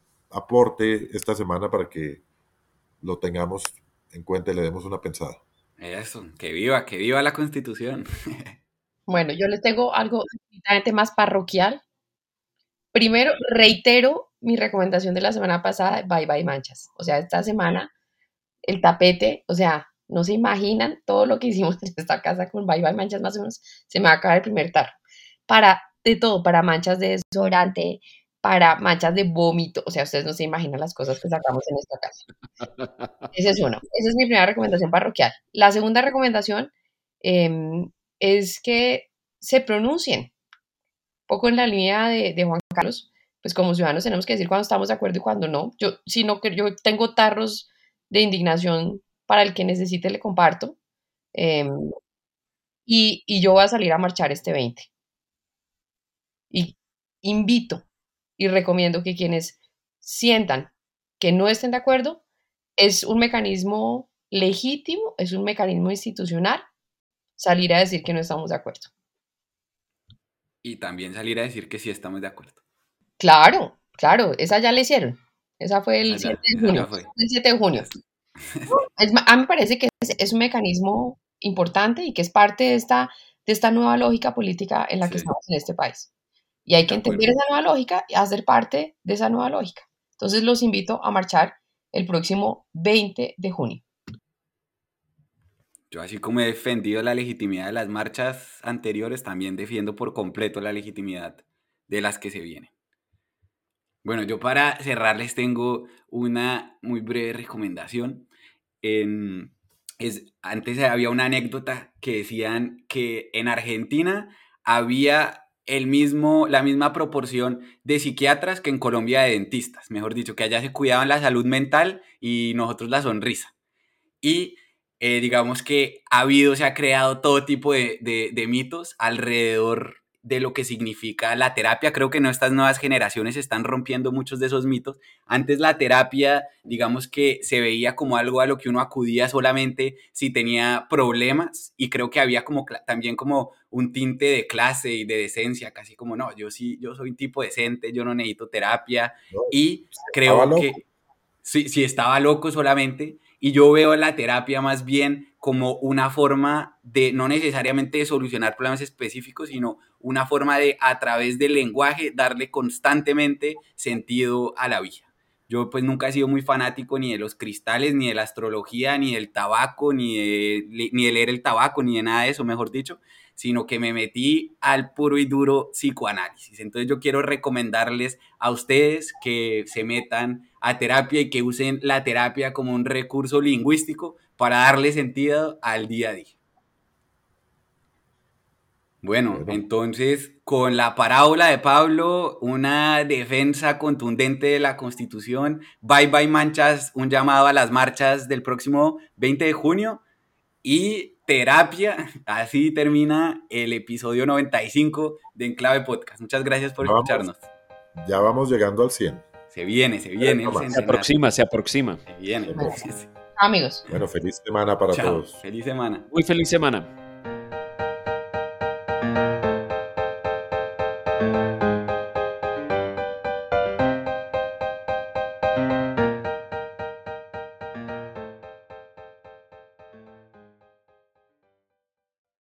aporte esta semana para que lo tengamos en cuenta y le demos una pensada. Eso, que viva, que viva la Constitución. Bueno, yo les tengo algo definitivamente más parroquial. Primero, reitero mi recomendación de la semana pasada, Bye Bye Manchas. O sea, esta semana, el tapete, o sea, no se imaginan todo lo que hicimos en esta casa con Bye Bye Manchas, más o menos, se me va a acabar el primer tarro. Para, de todo, para manchas de desodorante, para manchas de vómito. O sea, ustedes no se imaginan las cosas que sacamos en esta casa. Ese es uno. Esa es mi primera recomendación parroquial. La segunda recomendación eh, es que se pronuncien. Poco en la línea de, de Juan Carlos, pues como ciudadanos tenemos que decir cuando estamos de acuerdo y cuando no. Yo, sino que yo tengo tarros de indignación para el que necesite, le comparto. Eh, y, y yo voy a salir a marchar este veinte. Y invito y recomiendo que quienes sientan que no estén de acuerdo, es un mecanismo legítimo, es un mecanismo institucional, salir a decir que no estamos de acuerdo. Y también salir a decir que sí estamos de acuerdo. Claro, claro, esa ya la hicieron. Esa fue el Esa ya- siete de esa ya junio. fue. El siete de junio. Es ma- a mí me parece que es, es un mecanismo importante y que es parte de esta, de esta nueva lógica política en la que Sí. estamos en este país. Y hay que De entender acuerdo. esa nueva lógica y hacer parte de esa nueva lógica. Entonces los invito a marchar el próximo veinte de junio. Yo así como he defendido la legitimidad de las marchas anteriores, también defiendo por completo la legitimidad de las que se vienen. Bueno, yo para cerrarles tengo una muy breve recomendación. En, es, antes había una anécdota que decían que en Argentina había el mismo, la misma proporción de psiquiatras que en Colombia de dentistas. Mejor dicho, que allá se cuidaban la salud mental y nosotros la sonrisa. Y eh, digamos que ha habido, se ha creado todo tipo de, de, de mitos alrededor de lo que significa la terapia. Creo que no, estas nuevas generaciones están rompiendo muchos de esos mitos. Antes la terapia, digamos que se veía como algo a lo que uno acudía solamente si tenía problemas, y creo que había como también como un tinte de clase y de decencia, casi como no, yo sí, yo soy un tipo decente, yo no necesito terapia, No, y estaba creo loco. que sí, sí estaba loco solamente. Y yo veo la terapia más bien como una forma de, no necesariamente de solucionar problemas específicos, sino una forma de, a través del lenguaje, darle constantemente sentido a la vida. Yo pues nunca he sido muy fanático ni de los cristales, ni de la astrología, ni del tabaco, ni de, ni de leer el tabaco, ni de nada de eso, mejor dicho, sino que me metí al puro y duro psicoanálisis. Entonces yo quiero recomendarles a ustedes que se metan a terapia y que usen la terapia como un recurso lingüístico para darle sentido al día a día. Bueno, Bueno, entonces, con la parábola de Pablo, una defensa contundente de la Constitución, bye bye manchas, un llamado a las marchas del próximo veinte de junio y terapia. Así termina el episodio noventa y cinco de Enclave Podcast. Muchas gracias por ya vamos, escucharnos. ya vamos llegando al cien. Se viene, se viene el Se Se centenario. aproxima, se aproxima. Se viene. Se aproxima. Amigos. Bueno, feliz semana para Chao. todos. Feliz semana. Muy feliz semana.